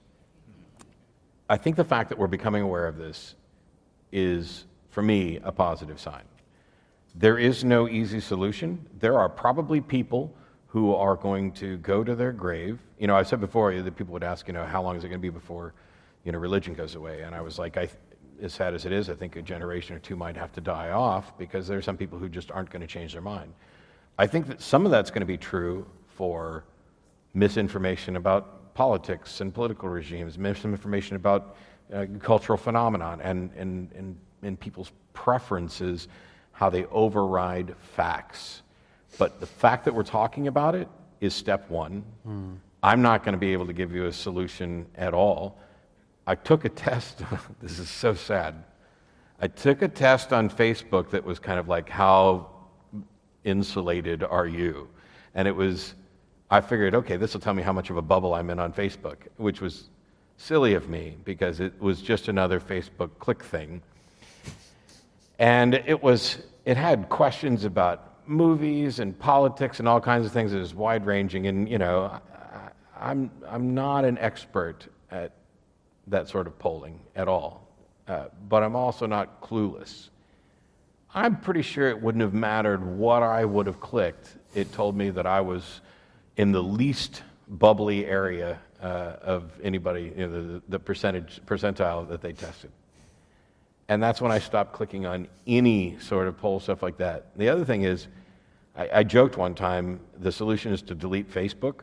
I think the fact that we're becoming aware of this is, for me, a positive sign. There is no easy solution. There are probably people who are going to go to their grave. You know, I've said before that people would ask, you know, how long is it going to be before, you know, religion goes away? And I was like, I, as sad as it is, I think a generation or two might have to die off because there are some people who just aren't going to change their mind. I think that some of that's going to be true for misinformation about politics and political regimes, misinformation about uh, cultural phenomenon, and, and, and, and people's preferences, how they override facts. But the fact that we're talking about it is step one. Mm. I'm not going to be able to give you a solution at all. I took a test. This is so sad. I took a test on Facebook that was kind of like, how insulated are you? And it was, I figured, okay, this will tell me how much of a bubble I'm in on Facebook, which was silly of me because it was just another Facebook click thing. And it was, it had questions about movies and politics and all kinds of things. It was wide-ranging, and you know, I, I'm I'm not an expert at that sort of polling at all, uh, but I'm also not clueless. I'm pretty sure it wouldn't have mattered what I would have clicked. It told me that I was in the least bubbly area uh, of anybody, you know, the, the percentage percentile that they tested. And that's when I stopped clicking on any sort of poll stuff like that. The other thing is, I, I joked one time, the solution is to delete Facebook.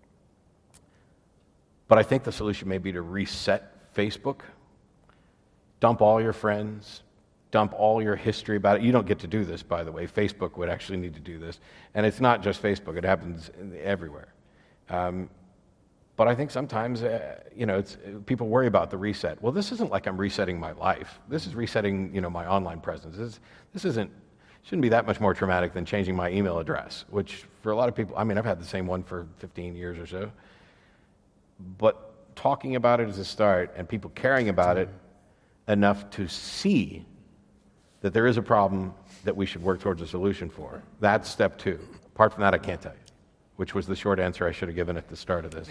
But I think the solution may be to reset Facebook. Dump all your friends. Dump all your history about it. You don't get to do this, by the way. Facebook would actually need to do this. And it's not just Facebook. It happens everywhere. Um, But I think sometimes, uh, you know, it's, people worry about the reset. Well, this isn't like I'm resetting my life. This is resetting, you know, my online presence. This, this isn't, shouldn't be that much more traumatic than changing my email address, which for a lot of people, I mean, I've had the same one for fifteen years or so. But talking about it is a start, and people caring about it enough to see that there is a problem that we should work towards a solution for. That's step two. Apart from that, I can't tell you. Which was the short answer I should have given at the start of this.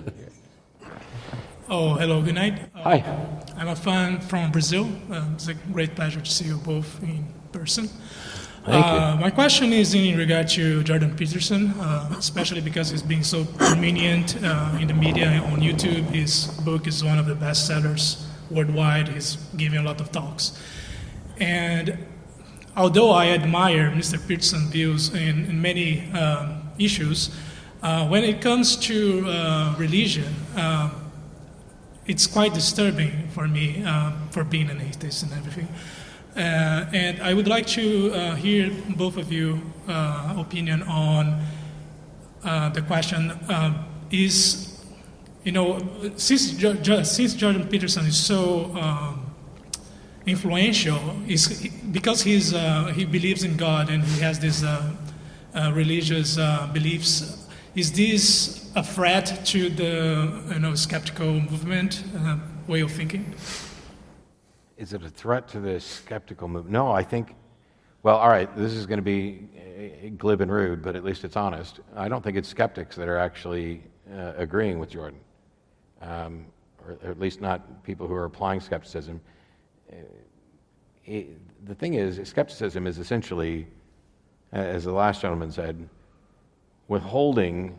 Oh, hello, good night. Uh, Hi. I'm a fan from Brazil. Uh, it's a great pleasure to see you both in person. Thank uh, you. My question is in regard to Jordan Peterson, uh, especially because he's being so prominent uh, in the media on YouTube. His book is one of the best sellers worldwide. He's giving a lot of talks. And although I admire Mister Peterson's views in, in many um, issues, uh, when it comes to uh, religion, uh, it's quite disturbing for me, uh, for being an atheist and everything. Uh, and I would like to uh, hear both of you uh, opinion on uh, the question, uh, is, you know, since, jo- since Jordan Peterson is so um, influential, is because he's, uh, he believes in God and he has this uh, uh, religious uh, beliefs, is this a threat to the, you know, skeptical movement uh, way of thinking? Is it a threat to the skeptical movement? No, I think, well, all right, this is going to be glib and rude, but at least it's honest. I don't think it's skeptics that are actually uh, agreeing with Jordan, um, or, or at least not people who are applying skepticism. Uh, it, the thing is, skepticism is essentially, as the last gentleman said, withholding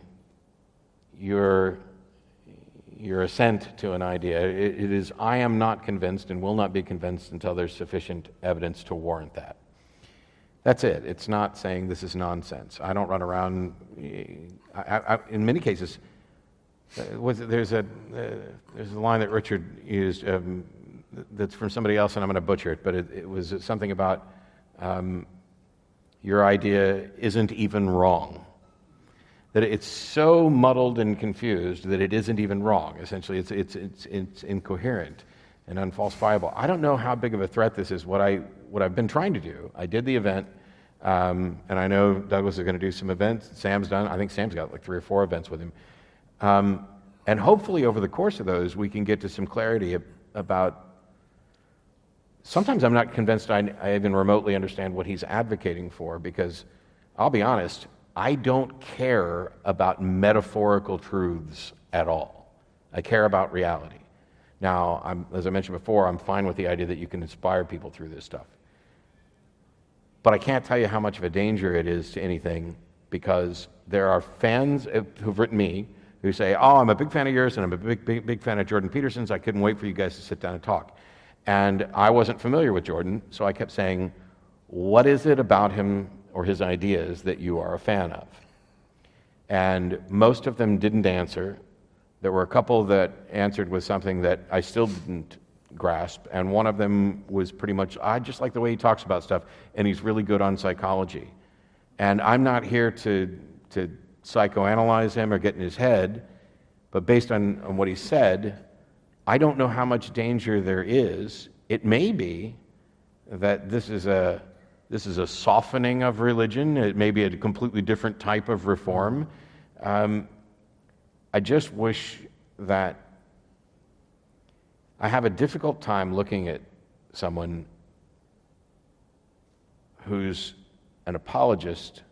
your your assent to an idea. It, it is, I am not convinced and will not be convinced until there's sufficient evidence to warrant that. That's it. It's not saying this is nonsense. I don't run around, I, I, in many cases, was, there's, a, uh, there's a line that Richard used um, that's from somebody else, and I'm going to butcher it, but it, it was something about um, your idea isn't even wrong. That it's so muddled and confused that it isn't even wrong. Essentially, it's it's it's it's incoherent and unfalsifiable. I don't know how big of a threat this is. What I what I've been trying to do. I did the event, um, and I know Douglas is going to do some events. Sam's done. I think Sam's got like three or four events with him, um, and hopefully over the course of those, we can get to some clarity about. Sometimes I'm not convinced I, I even remotely understand what he's advocating for, because I'll be honest. I don't care about metaphorical truths at all. I care about reality. Now, I'm, as I mentioned before, I'm fine with the idea that you can inspire people through this stuff. But I can't tell you how much of a danger it is to anything, because there are fans who've written me who say, oh, I'm a big fan of yours and I'm a big, big, big fan of Jordan Peterson's. I couldn't wait for you guys to sit down and talk. And I wasn't familiar with Jordan, so I kept saying, what is it about him or his ideas that you are a fan of? And most of them didn't answer. There were a couple that answered with something that I still didn't grasp, and one of them was pretty much, I just like the way he talks about stuff, and he's really good on psychology. And I'm not here to to psychoanalyze him or get in his head, but based on, on what he said, I don't know how much danger there is. It may be that this is a this is a softening of religion. It may be a completely different type of reform. Um, I just wish that I have a difficult time looking at someone who's an apologist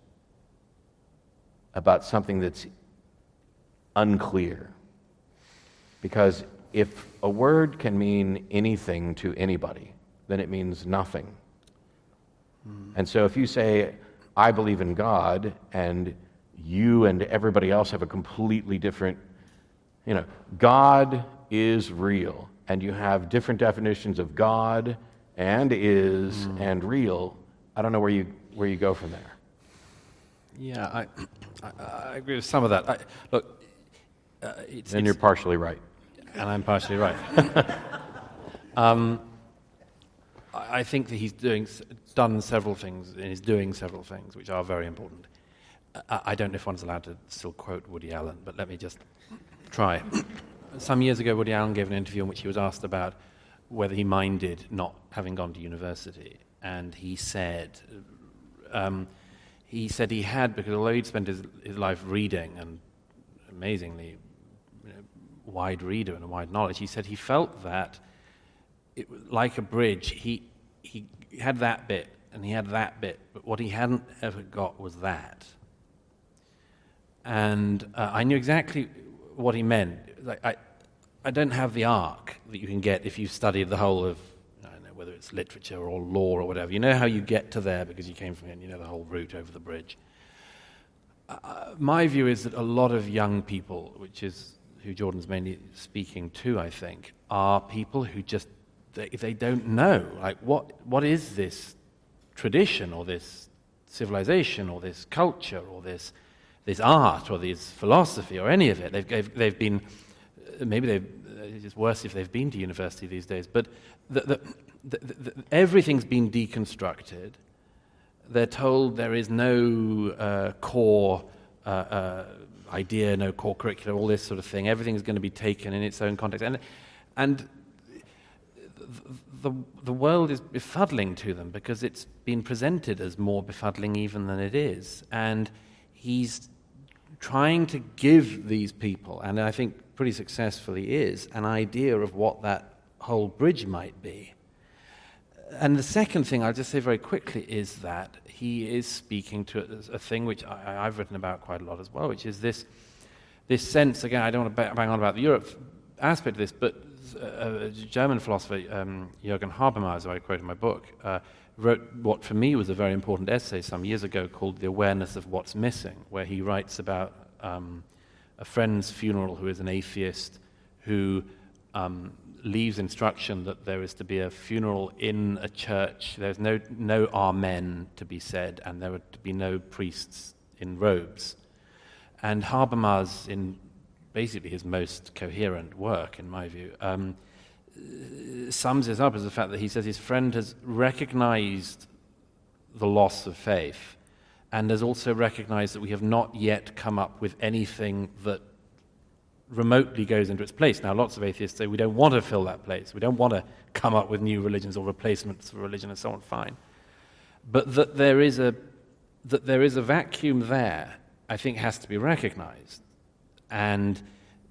about something that's unclear. Because if a word can mean anything to anybody, then it means nothing. Mm. And so if you say, I believe in God, and you and everybody else have a completely different, you know, God is real, and you have different definitions of God and is mm. and real, I don't know where you where you go from there. Yeah, I I, I agree with some of that. I, look, uh, it's, then it's, you're partially right, and I'm partially right. um, I think that he's doing done several things, and he's doing several things which are very important. I, I don't know if one's allowed to still quote Woody Allen, but let me just try. Some years ago, Woody Allen gave an interview in which he was asked about whether he minded not having gone to university, and he said, um, he said he had, because although he'd spent his, his life reading, and amazingly you know, wide reader and a wide knowledge, he said he felt that, it was like a bridge, he he had that bit, and he had that bit, but what he hadn't ever got was that. And uh, I knew exactly what he meant. Like, I, I don't have the arc that you can get if you've studied the whole of, I don't know, whether it's literature or law or whatever. You know how you get to there because you came from it, and you know the whole route over the bridge. Uh, my view is that a lot of young people, which is who Jordan's mainly speaking to, I think, are people who just, they, they don't know. Like, what what is this tradition or this civilization or this culture or this this art or this philosophy or any of it? They've they've, they've been, maybe they've, it's worse if they've been to university these days, but the, the, the, the, everything's been deconstructed. They're told there is no uh, core uh, uh, idea, no core curriculum, all this sort of thing. Everything's going to be taken in its own context. And and the, the world is befuddling to them because it's been presented as more befuddling even than it is. And he's trying to give these people, and I think pretty successfully is, an idea of what that whole bridge might be. And the second thing I'll just say very quickly is that he is speaking to a, a thing which I, I've written about quite a lot as well, which is this this sense, again, I don't want to bang on about the Europe aspect of this, but a, a German philosopher, um, Jürgen Habermas, who I quote in my book, uh, wrote what for me was a very important essay some years ago called The Awareness of What's Missing, where he writes about um, a friend's funeral who is an atheist who um, leaves instruction that there is to be a funeral in a church. There's no no amen to be said, and there are to be no priests in robes. And Habermas, in basically his most coherent work, in my view, um, sums this up as the fact that he says his friend has recognized the loss of faith and has also recognized that we have not yet come up with anything that remotely goes into its place. Now, lots of atheists say we don't want to fill that place. We don't want to come up with new religions or replacements for religion and so on, fine. But that there is a that there is a vacuum there, I think, has to be recognized. And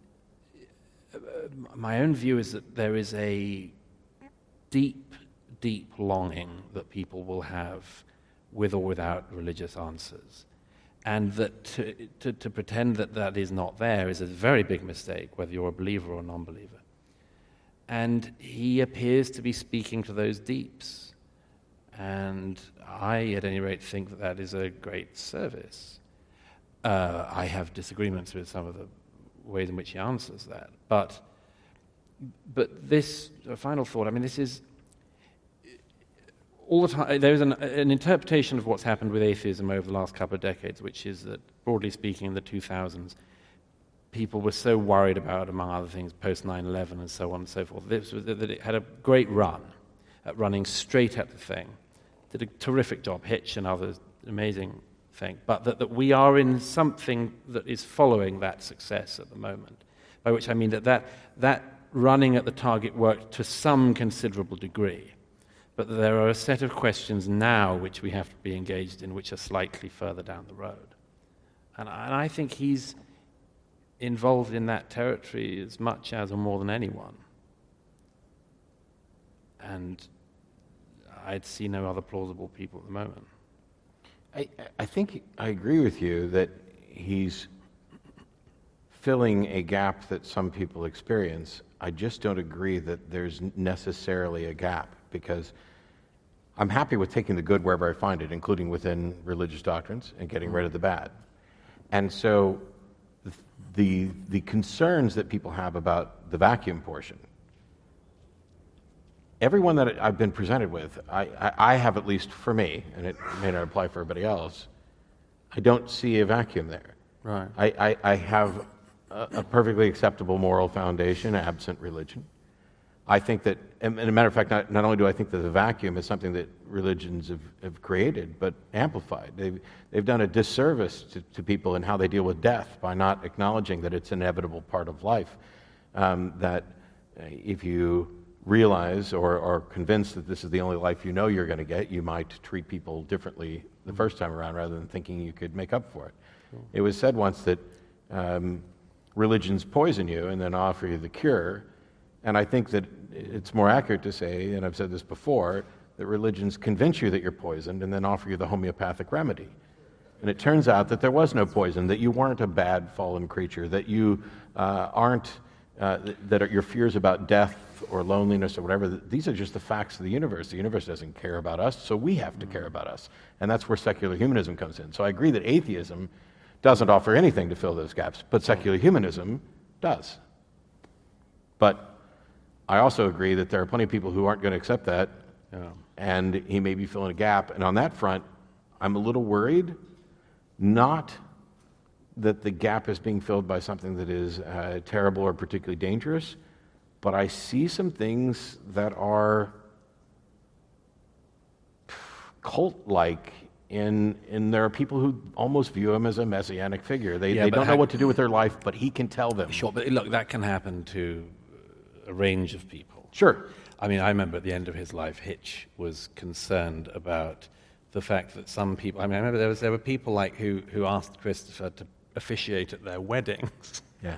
my own view is that there is a deep, deep longing that people will have with or without religious answers. And that to, to, to pretend that that is not there is a very big mistake, whether you're a believer or a non-believer. And he appears to be speaking to those deeps. And I, at any rate, think that that is a great service. Uh, I have disagreements with some of the ways in which he answers that. But but this, a final thought, I mean, this is, all the time, there's an, an interpretation of what's happened with atheism over the last couple of decades, which is that, broadly speaking, in the two thousands, people were so worried about, among other things, post nine eleven and so on and so forth, this was, that it had a great run at running straight at the thing. Did a terrific job, Hitch and others, amazing thing, but that, that we are in something that is following that success at the moment, by which I mean that that, that running at the target worked to some considerable degree, but there are a set of questions now which we have to be engaged in which are slightly further down the road. And I, and I think he's involved in that territory as much as or more than anyone. And I'd see no other plausible people at the moment. I, I think I agree with you that he's filling a gap that some people experience. I just don't agree that there's necessarily a gap, because I'm happy with taking the good wherever I find it, including within religious doctrines, and getting rid of the bad. And so the, the concerns that people have about the vacuum portion, everyone that I've been presented with, I, I, I have, at least for me, and it may not apply for everybody else, I don't see a vacuum there. Right. I, I, I have a, a perfectly acceptable moral foundation, absent religion. I think that, and as a matter of fact, not, not only do I think that the vacuum is something that religions have, have created, but amplified. They've, they've done a disservice to, to people in how they deal with death by not acknowledging that it's an inevitable part of life, um, that if you realize or are convinced that this is the only life you know you're going to get, you might treat people differently the first time around rather than thinking you could make up for it. Cool. It was said once that um, religions poison you and then offer you the cure, and I think that it's more accurate to say, and I've said this before, that religions convince you that you're poisoned and then offer you the homeopathic remedy. And it turns out that there was no poison, that you weren't a bad fallen creature, that you uh, aren't, uh, that are your fears about death or loneliness or whatever, these are just the facts of the universe. The universe doesn't care about us, so we have to care about us. And that's where secular humanism comes in. So I agree that atheism doesn't offer anything to fill those gaps, but secular humanism does. But I also agree that there are plenty of people who aren't going to accept that, yeah. And he may be filling a gap. And on that front, I'm a little worried, not that the gap is being filled by something that is uh, terrible or particularly dangerous, but I see some things that are cult-like, in, in there are people who almost view him as a messianic figure. They, yeah, they don't ha- know what to do with their life, but he can tell them. Sure, but look, that can happen to a range of people. Sure. I mean, I remember at the end of his life, Hitch was concerned about the fact that some people, I mean, I remember there, was, there were people like who, who asked Christopher to officiate at their weddings. Yeah.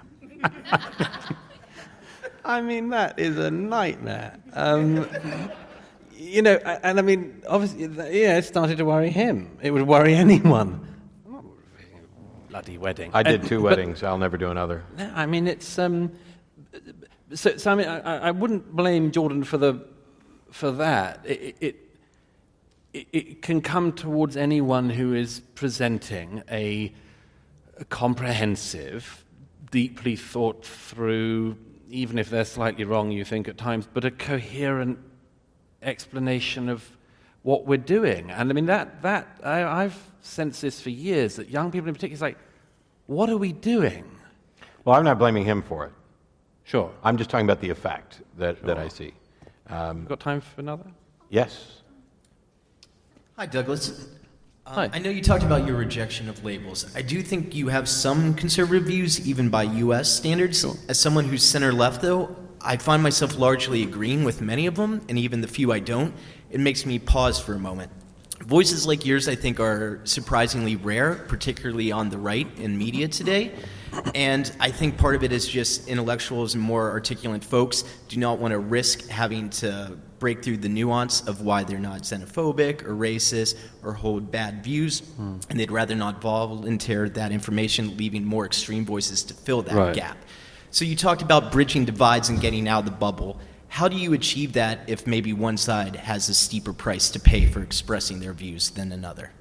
I mean, that is a nightmare. Um, you know, and I mean, obviously, yeah, it started to worry him. It would worry anyone. Bloody wedding. I did and, two but, weddings. I'll never do another. I mean, it's... Um, so, so, I mean, I, I wouldn't blame Jordan for the for that. It, it, it, it can come towards anyone who is presenting a, a comprehensive, deeply thought through, even if they're slightly wrong, you think at times, but a coherent explanation of what we're doing. And I mean, that, that I, I've sensed this for years, that young people in particular, it's like, what are we doing? Well, I'm not blaming him for it. Sure. I'm just talking about the effect that, Sure. that I see. Um, Got time for another? yes. Hi, Douglas. Uh, Hi. I know you talked about your rejection of labels. I do think you have some conservative views, even by U S standards. Sure. As someone who's center-left, though, I find myself largely agreeing with many of them, and even the few I don't, it makes me pause for a moment. Voices like yours, I think, are surprisingly rare, particularly on the right in media today. And I think part of it is just intellectuals and more articulate folks do not want to risk having to break through the nuance of why they're not xenophobic or racist or hold bad views, hmm. and they'd rather not volunteer that information, leaving more extreme voices to fill that right. gap. So you talked about bridging divides and getting out of the bubble. How do you achieve that if maybe one side has a steeper price to pay for expressing their views than another?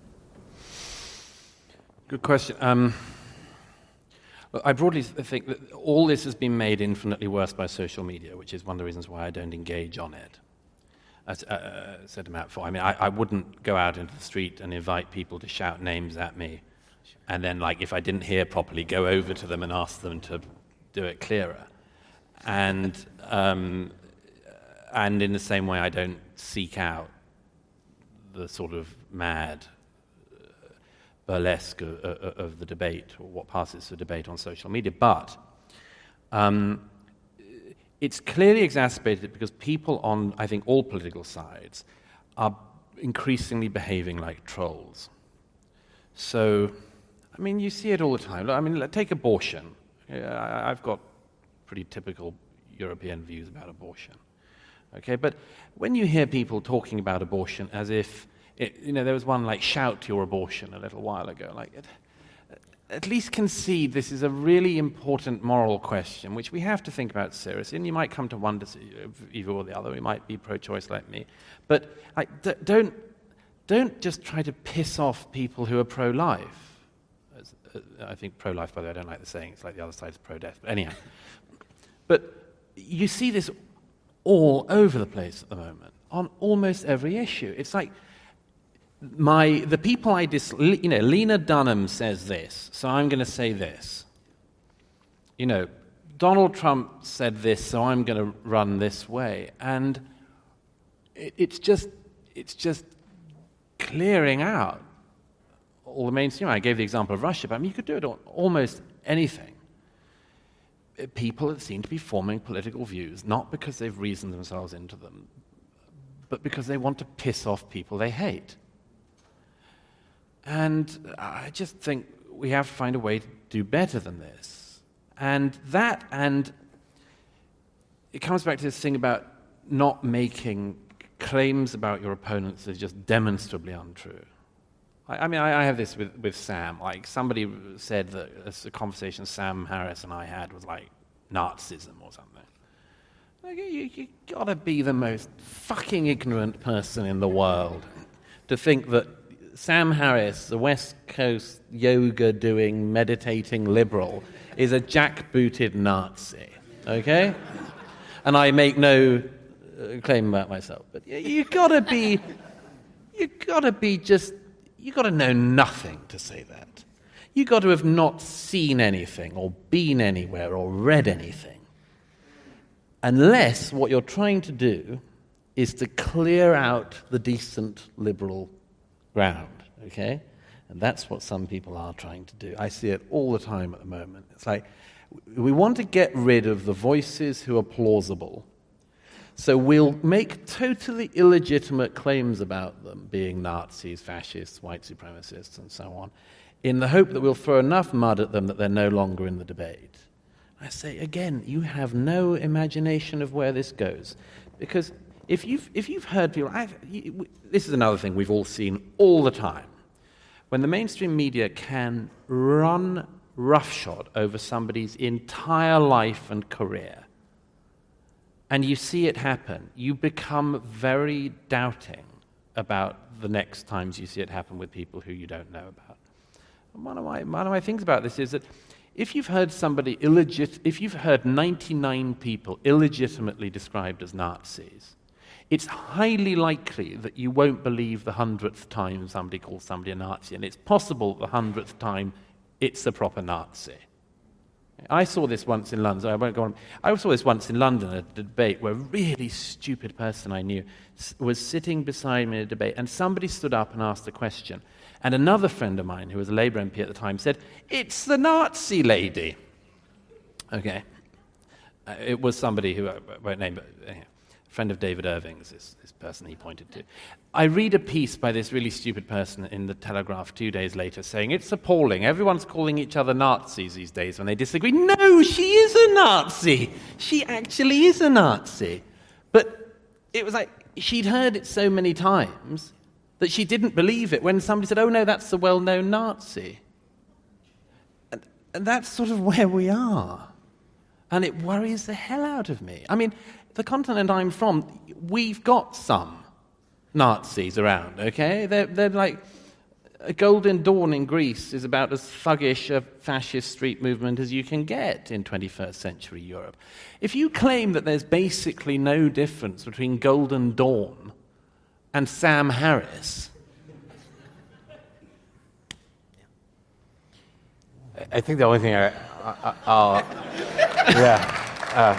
Good question. Um, I broadly think that all this has been made infinitely worse by social media, which is one of the reasons why I don't engage on it. As I uh, said to Matt before, I mean, I, I wouldn't go out into the street and invite people to shout names at me, and then, like, if I didn't hear properly, go over to them and ask them to do it clearer. And um, and in the same way, I don't seek out the sort of mad burlesque of, of, of the debate, or what passes for debate on social media. But um, it's clearly exacerbated because people on, I think, all political sides are increasingly behaving like trolls. So, I mean, you see it all the time. I mean, take abortion. I've got pretty typical European views about abortion. Okay, but when you hear people talking about abortion as if, it, you know, there was one like shout your abortion a little while ago, like, it, at least concede this is a really important moral question, which we have to think about seriously, and you might come to one decision, either or the other. You might be pro-choice like me. But like, d- don't, don't just try to piss off people who are pro-life. As, uh, I think pro-life, by the way, I don't like the saying. It's like the other side is pro-death. But anyhow. But you see this all over the place at the moment, on almost every issue. It's like, My the people I dis you know Lena Dunham says this, so I'm going to say this. You know, Donald Trump said this, so I'm going to run this way, and it, it's just it's just clearing out all the mainstream. I gave the example of Russia, but I mean you could do it on almost anything. People that seem to be forming political views not because they've reasoned themselves into them, but because they want to piss off people they hate. And I just think we have to find a way to do better than this. And that, and it comes back to this thing about not making claims about your opponents that are just demonstrably untrue. I, I mean, I, I have this with, with Sam. Like, somebody said that a conversation Sam Harris and I had was like Nazism or something. Like, you, you gotta be the most fucking ignorant person in the world to think that Sam Harris, the West Coast yoga-doing, meditating liberal, is a jackbooted Nazi, okay? And I make no uh, claim about myself, but you, you gotta be, you gotta be just, you gotta know nothing to say that. You gotta have not seen anything, or been anywhere, or read anything, unless what you're trying to do is to clear out the decent liberal ground, okay? And that's what some people are trying to do. I see it all the time at the moment. It's like, we want to get rid of the voices who are plausible, so we'll make totally illegitimate claims about them being Nazis, fascists, white supremacists, and so on, in the hope that we'll throw enough mud at them that they're no longer in the debate. I say, again, you have no imagination of where this goes, because If you've, if you've heard people, I've, you, this is another thing we've all seen all the time. When the mainstream media can run roughshod over somebody's entire life and career, and you see it happen, you become very doubting about the next times you see it happen with people who you don't know about. And one of my, one of my things about this is that if you've heard somebody illegit, if you've heard ninety-nine people illegitimately described as Nazis, it's highly likely that you won't believe the hundredth time somebody calls somebody a Nazi, and it's possible the hundredth time it's a proper Nazi. I saw this once in London, so I won't go on. I saw this once in London at a debate where a really stupid person I knew was sitting beside me in a debate, and somebody stood up and asked a question. And another friend of mine, who was a Labour M P at the time, said, "It's the Nazi lady." Okay. Uh, it was somebody who I won't name, but uh, a friend of David Irving's, this, this person he pointed to. I read a piece by this really stupid person in the Telegraph two days later saying, "It's appalling. Everyone's calling each other Nazis these days when they disagree." No, she is a Nazi. She actually is a Nazi. But it was like she'd heard it so many times that she didn't believe it when somebody said, "Oh no, that's the well-known Nazi." And, and that's sort of where we are. And it worries the hell out of me. I mean, the continent I'm from, we've got some Nazis around, okay? They're, they're like, a Golden Dawn in Greece is about as thuggish a fascist street movement as you can get in twenty-first century Europe. If you claim that there's basically no difference between Golden Dawn and Sam Harris. I think the only thing I, I, I'll, yeah. Uh,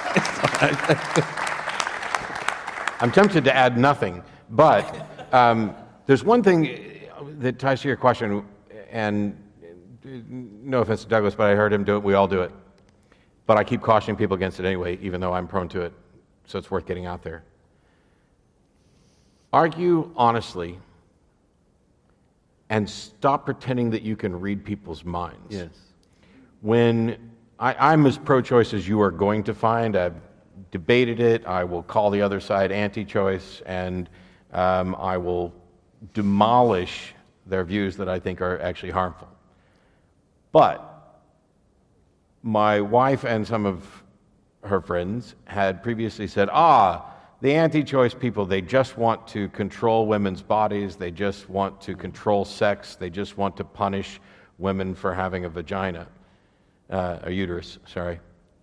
I'm tempted to add nothing, but um, there's one thing that ties to your question, and no offense to Douglas, but I heard him do it, we all do it. But I keep cautioning people against it anyway, even though I'm prone to it, so it's worth getting out there. Argue honestly and stop pretending that you can read people's minds. Yes. When I, I'm as pro-choice as you are going to find, I've debated it, I will call the other side anti-choice, and um, I will demolish their views that I think are actually harmful. But my wife and some of her friends had previously said, ah, the anti-choice people, they just want to control women's bodies, they just want to control sex, they just want to punish women for having a vagina, uh, a uterus, sorry.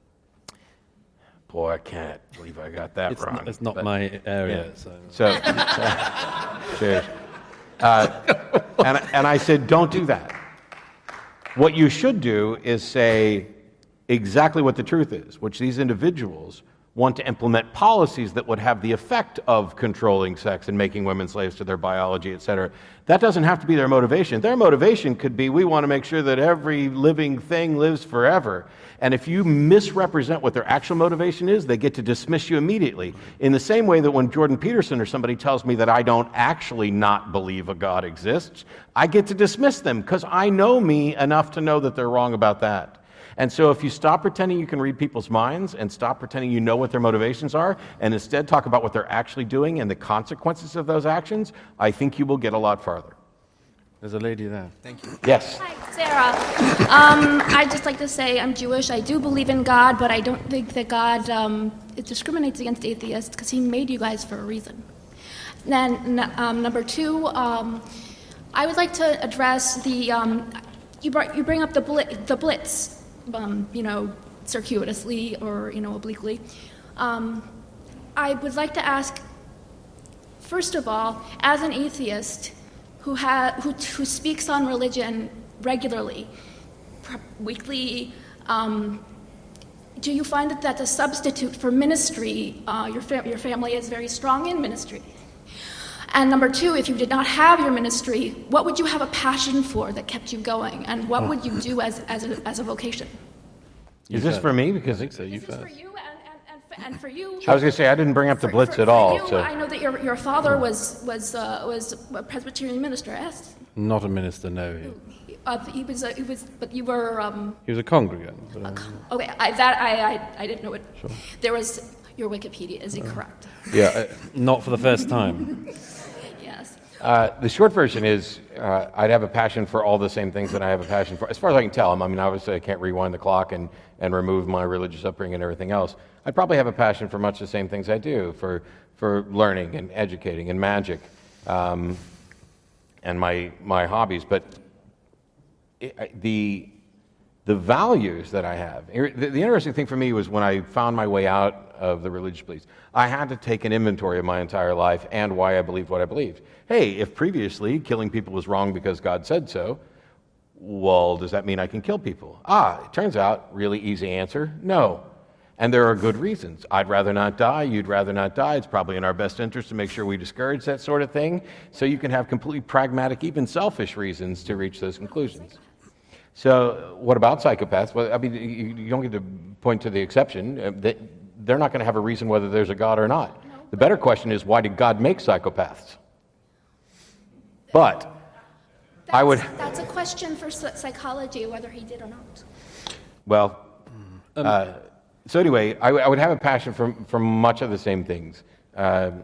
Boy, I can't believe I got that It's wrong. not, it's not but, my area. yeah. So. So, uh, cheers. Uh, and, and I said, don't do that. What you should do is say exactly what the truth is, which these individuals want to implement policies that would have the effect of controlling sex and making women slaves to their biology, et cetera. That doesn't have to be their motivation. Their motivation could be, we want to make sure that every living thing lives forever. And if you misrepresent what their actual motivation is, they get to dismiss you immediately. In the same way that when Jordan Peterson or somebody tells me that I don't actually not believe a God exists, I get to dismiss them because I know me enough to know that they're wrong about that. And so if you stop pretending you can read people's minds and stop pretending you know what their motivations are and instead talk about what they're actually doing and the consequences of those actions, I think you will get a lot farther. There's a lady there. Thank you. Yes. Hi, Sarah. Um, I'd just like to say I'm Jewish. I do believe in God, but I don't think that God um, it discriminates against atheists because he made you guys for a reason. Then um, number two, um, I would like to address the, um, you, brought, you bring up the, bl- the Blitz. Um, you know, circuitously or, you know, obliquely. Um, I would like to ask, first of all, as an atheist who, ha- who, who speaks on religion regularly, weekly, um, do you find that that's a substitute for ministry? Uh, your, fa- your family is very strong in ministry. And number two, if you did not have your ministry, what would you have a passion for that kept you going? And what would you do as, as, a, as a vocation? You Is this first. For me? Because I think so. You this first. is for you and, and, and, and for you. I was going to say, I didn't bring up the for, Blitz for, at all. For you, so. I know that your, your father was, was, uh, was a Presbyterian minister, yes? Not a minister, no. He, uh, he was, uh, he was, but you were... Um, he was a congregant. But, um, okay, I, that, I, I, I didn't know it. Sure. There was, your Wikipedia is incorrect. Yeah, uh, not for the first time. Uh, the short version is uh, I'd have a passion for all the same things that I have a passion for. As far as I can tell, I mean, obviously I can't rewind the clock and, and remove my religious upbringing and everything else. I'd probably have a passion for much the same things I do, for, for learning and educating and magic um, and my, my hobbies. But it, the, the values that I have, the, the interesting thing for me was when I found my way out of the religious beliefs, I had to take an inventory of my entire life and why I believed what I believed. Hey, if previously killing people was wrong because God said so, well, does that mean I can kill people? Ah, it turns out, really easy answer, no. And there are good reasons. I'd rather not die, you'd rather not die. It's probably in our best interest to make sure we discourage that sort of thing. So you can have completely pragmatic, even selfish reasons to reach those conclusions. So what about psychopaths? Well, I mean, you, you don't get to point to the exception. They're not going to have a reason whether there's a God or not. The better question is, why did God make psychopaths? But that's, I would... That's a question for psychology, whether he did or not. Well, um, uh, so anyway, I, w- I would have a passion for, for much of the same things. Uh,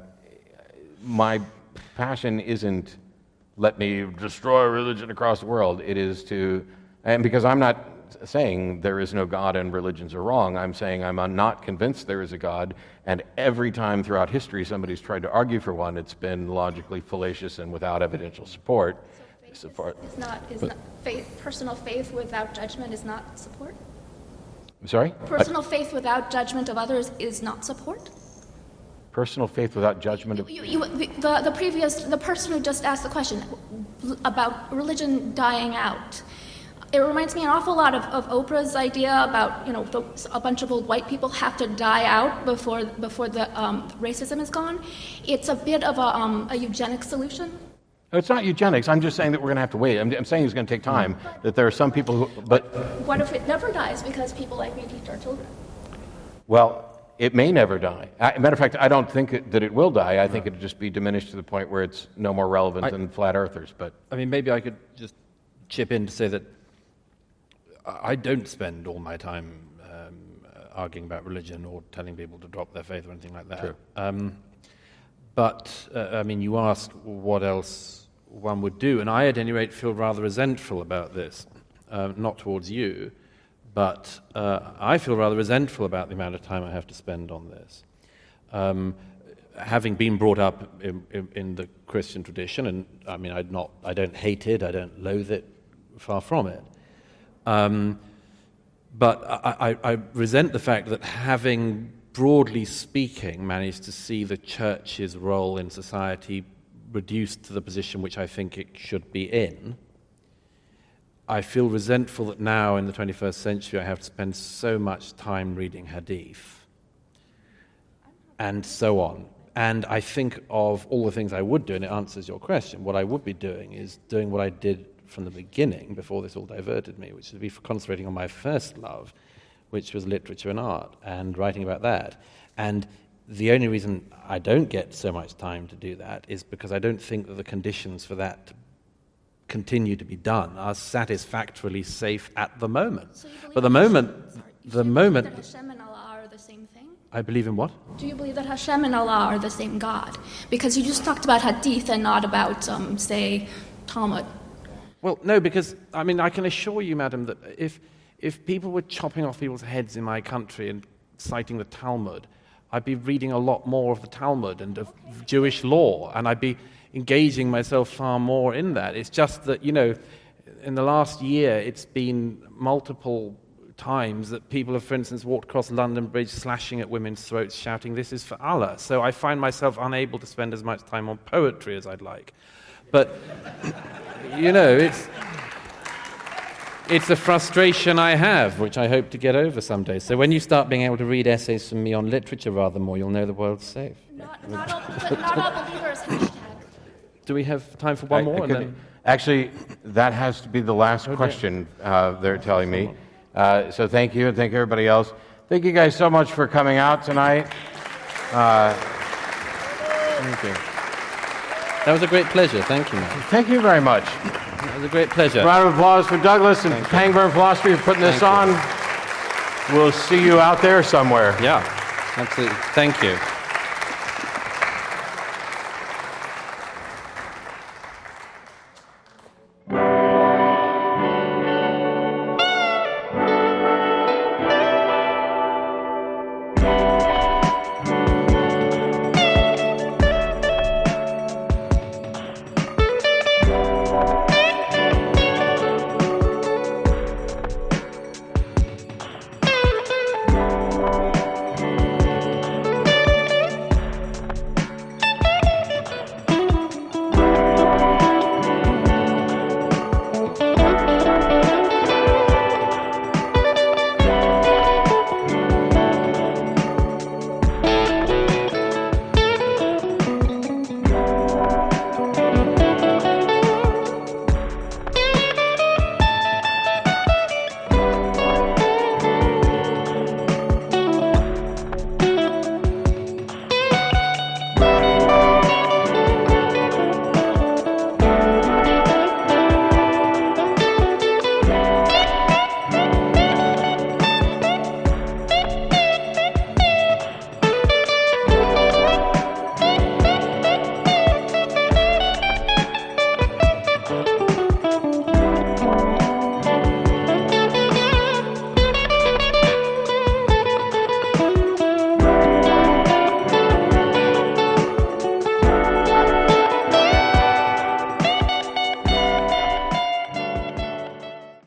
my passion isn't let me destroy religion across the world. It is to, and because I'm not saying there is no God and religions are wrong, I'm saying I'm not convinced there is a God, and every time throughout history somebody's tried to argue for one, it's been logically fallacious and without evidential support. So faith is, is not, is not faith, personal faith without judgment is not support? I'm sorry? Personal I, faith without judgment of others is not support? Personal faith without judgment of... You, you, the, the previous, the person who just asked the question about religion dying out, it reminds me an awful lot of, of Oprah's idea about, you know, the, a bunch of old white people have to die out before before the um, racism is gone. It's a bit of a, um, a eugenic solution. No, it's not eugenics. I'm just saying that we're going to have to wait. I'm, I'm saying it's going to take time, but, that there are some people who... But what if it never dies because people like me teach our children? Well... It may never die. I, matter of fact, I don't think it, that it will die. I think it'll just be diminished to the point where it's no more relevant I, than flat earthers. But I mean, maybe I could just chip in to say that I don't spend all my time um, arguing about religion or telling people to drop their faith or anything like that. True. Um, but, uh, I mean, you asked what else one would do, and I, at any rate, feel rather resentful about this, uh, not towards you, but uh, I feel rather resentful about the amount of time I have to spend on this. Um, having been brought up in, in, in the Christian tradition, and I mean, I'd not, I don't hate it, I don't loathe it, far from it. Um, but I, I, I resent the fact that having, broadly speaking, managed to see the church's role in society reduced to the position which I think it should be in, I feel resentful that now in the twenty-first century I have to spend so much time reading hadith and so on. And I think of all the things I would do, and it answers your question. What I would be doing is doing what I did from the beginning, before this all diverted me, which would be concentrating on my first love, which was literature and art, and writing about that. And the only reason I don't get so much time to do that is because I don't think that the conditions for that to continue to be done are satisfactorily safe at the moment. So but the moment, Hashem, the moment, that Hashem and Allah are the same thing? I believe in what? Do you believe that Hashem and Allah are the same God? Because you just talked about hadith and not about, um, say, Talmud. Well, no, because, I mean, I can assure you, madam, that if if people were chopping off people's heads in my country and citing the Talmud, I'd be reading a lot more of the Talmud and of okay. Jewish law, and I'd be engaging myself far more in that. It's just that, you know, in the last year, it's been multiple times that people have, for instance, walked across London Bridge slashing at women's throats, shouting, "This is for Allah." So I find myself unable to spend as much time on poetry as I'd like. But, you know, it's it's a frustration I have, which I hope to get over someday. So when you start being able to read essays from me on literature rather more, you'll know the world's safe. Not, not, all, but not all believers, hashtag. Do we have time for one I, more? I and then... Actually, that has to be the last oh, question, uh, they're telling me. Uh, so thank you, and thank everybody else. Thank you guys so much for coming out tonight. Uh, thank you. That was a great pleasure. Thank you, man. Thank you very much. It was a great pleasure. Round of applause for Douglas and Pangburn Philosophy for putting this Thank on. You. We'll see you out there somewhere. Yeah, absolutely. Thank you.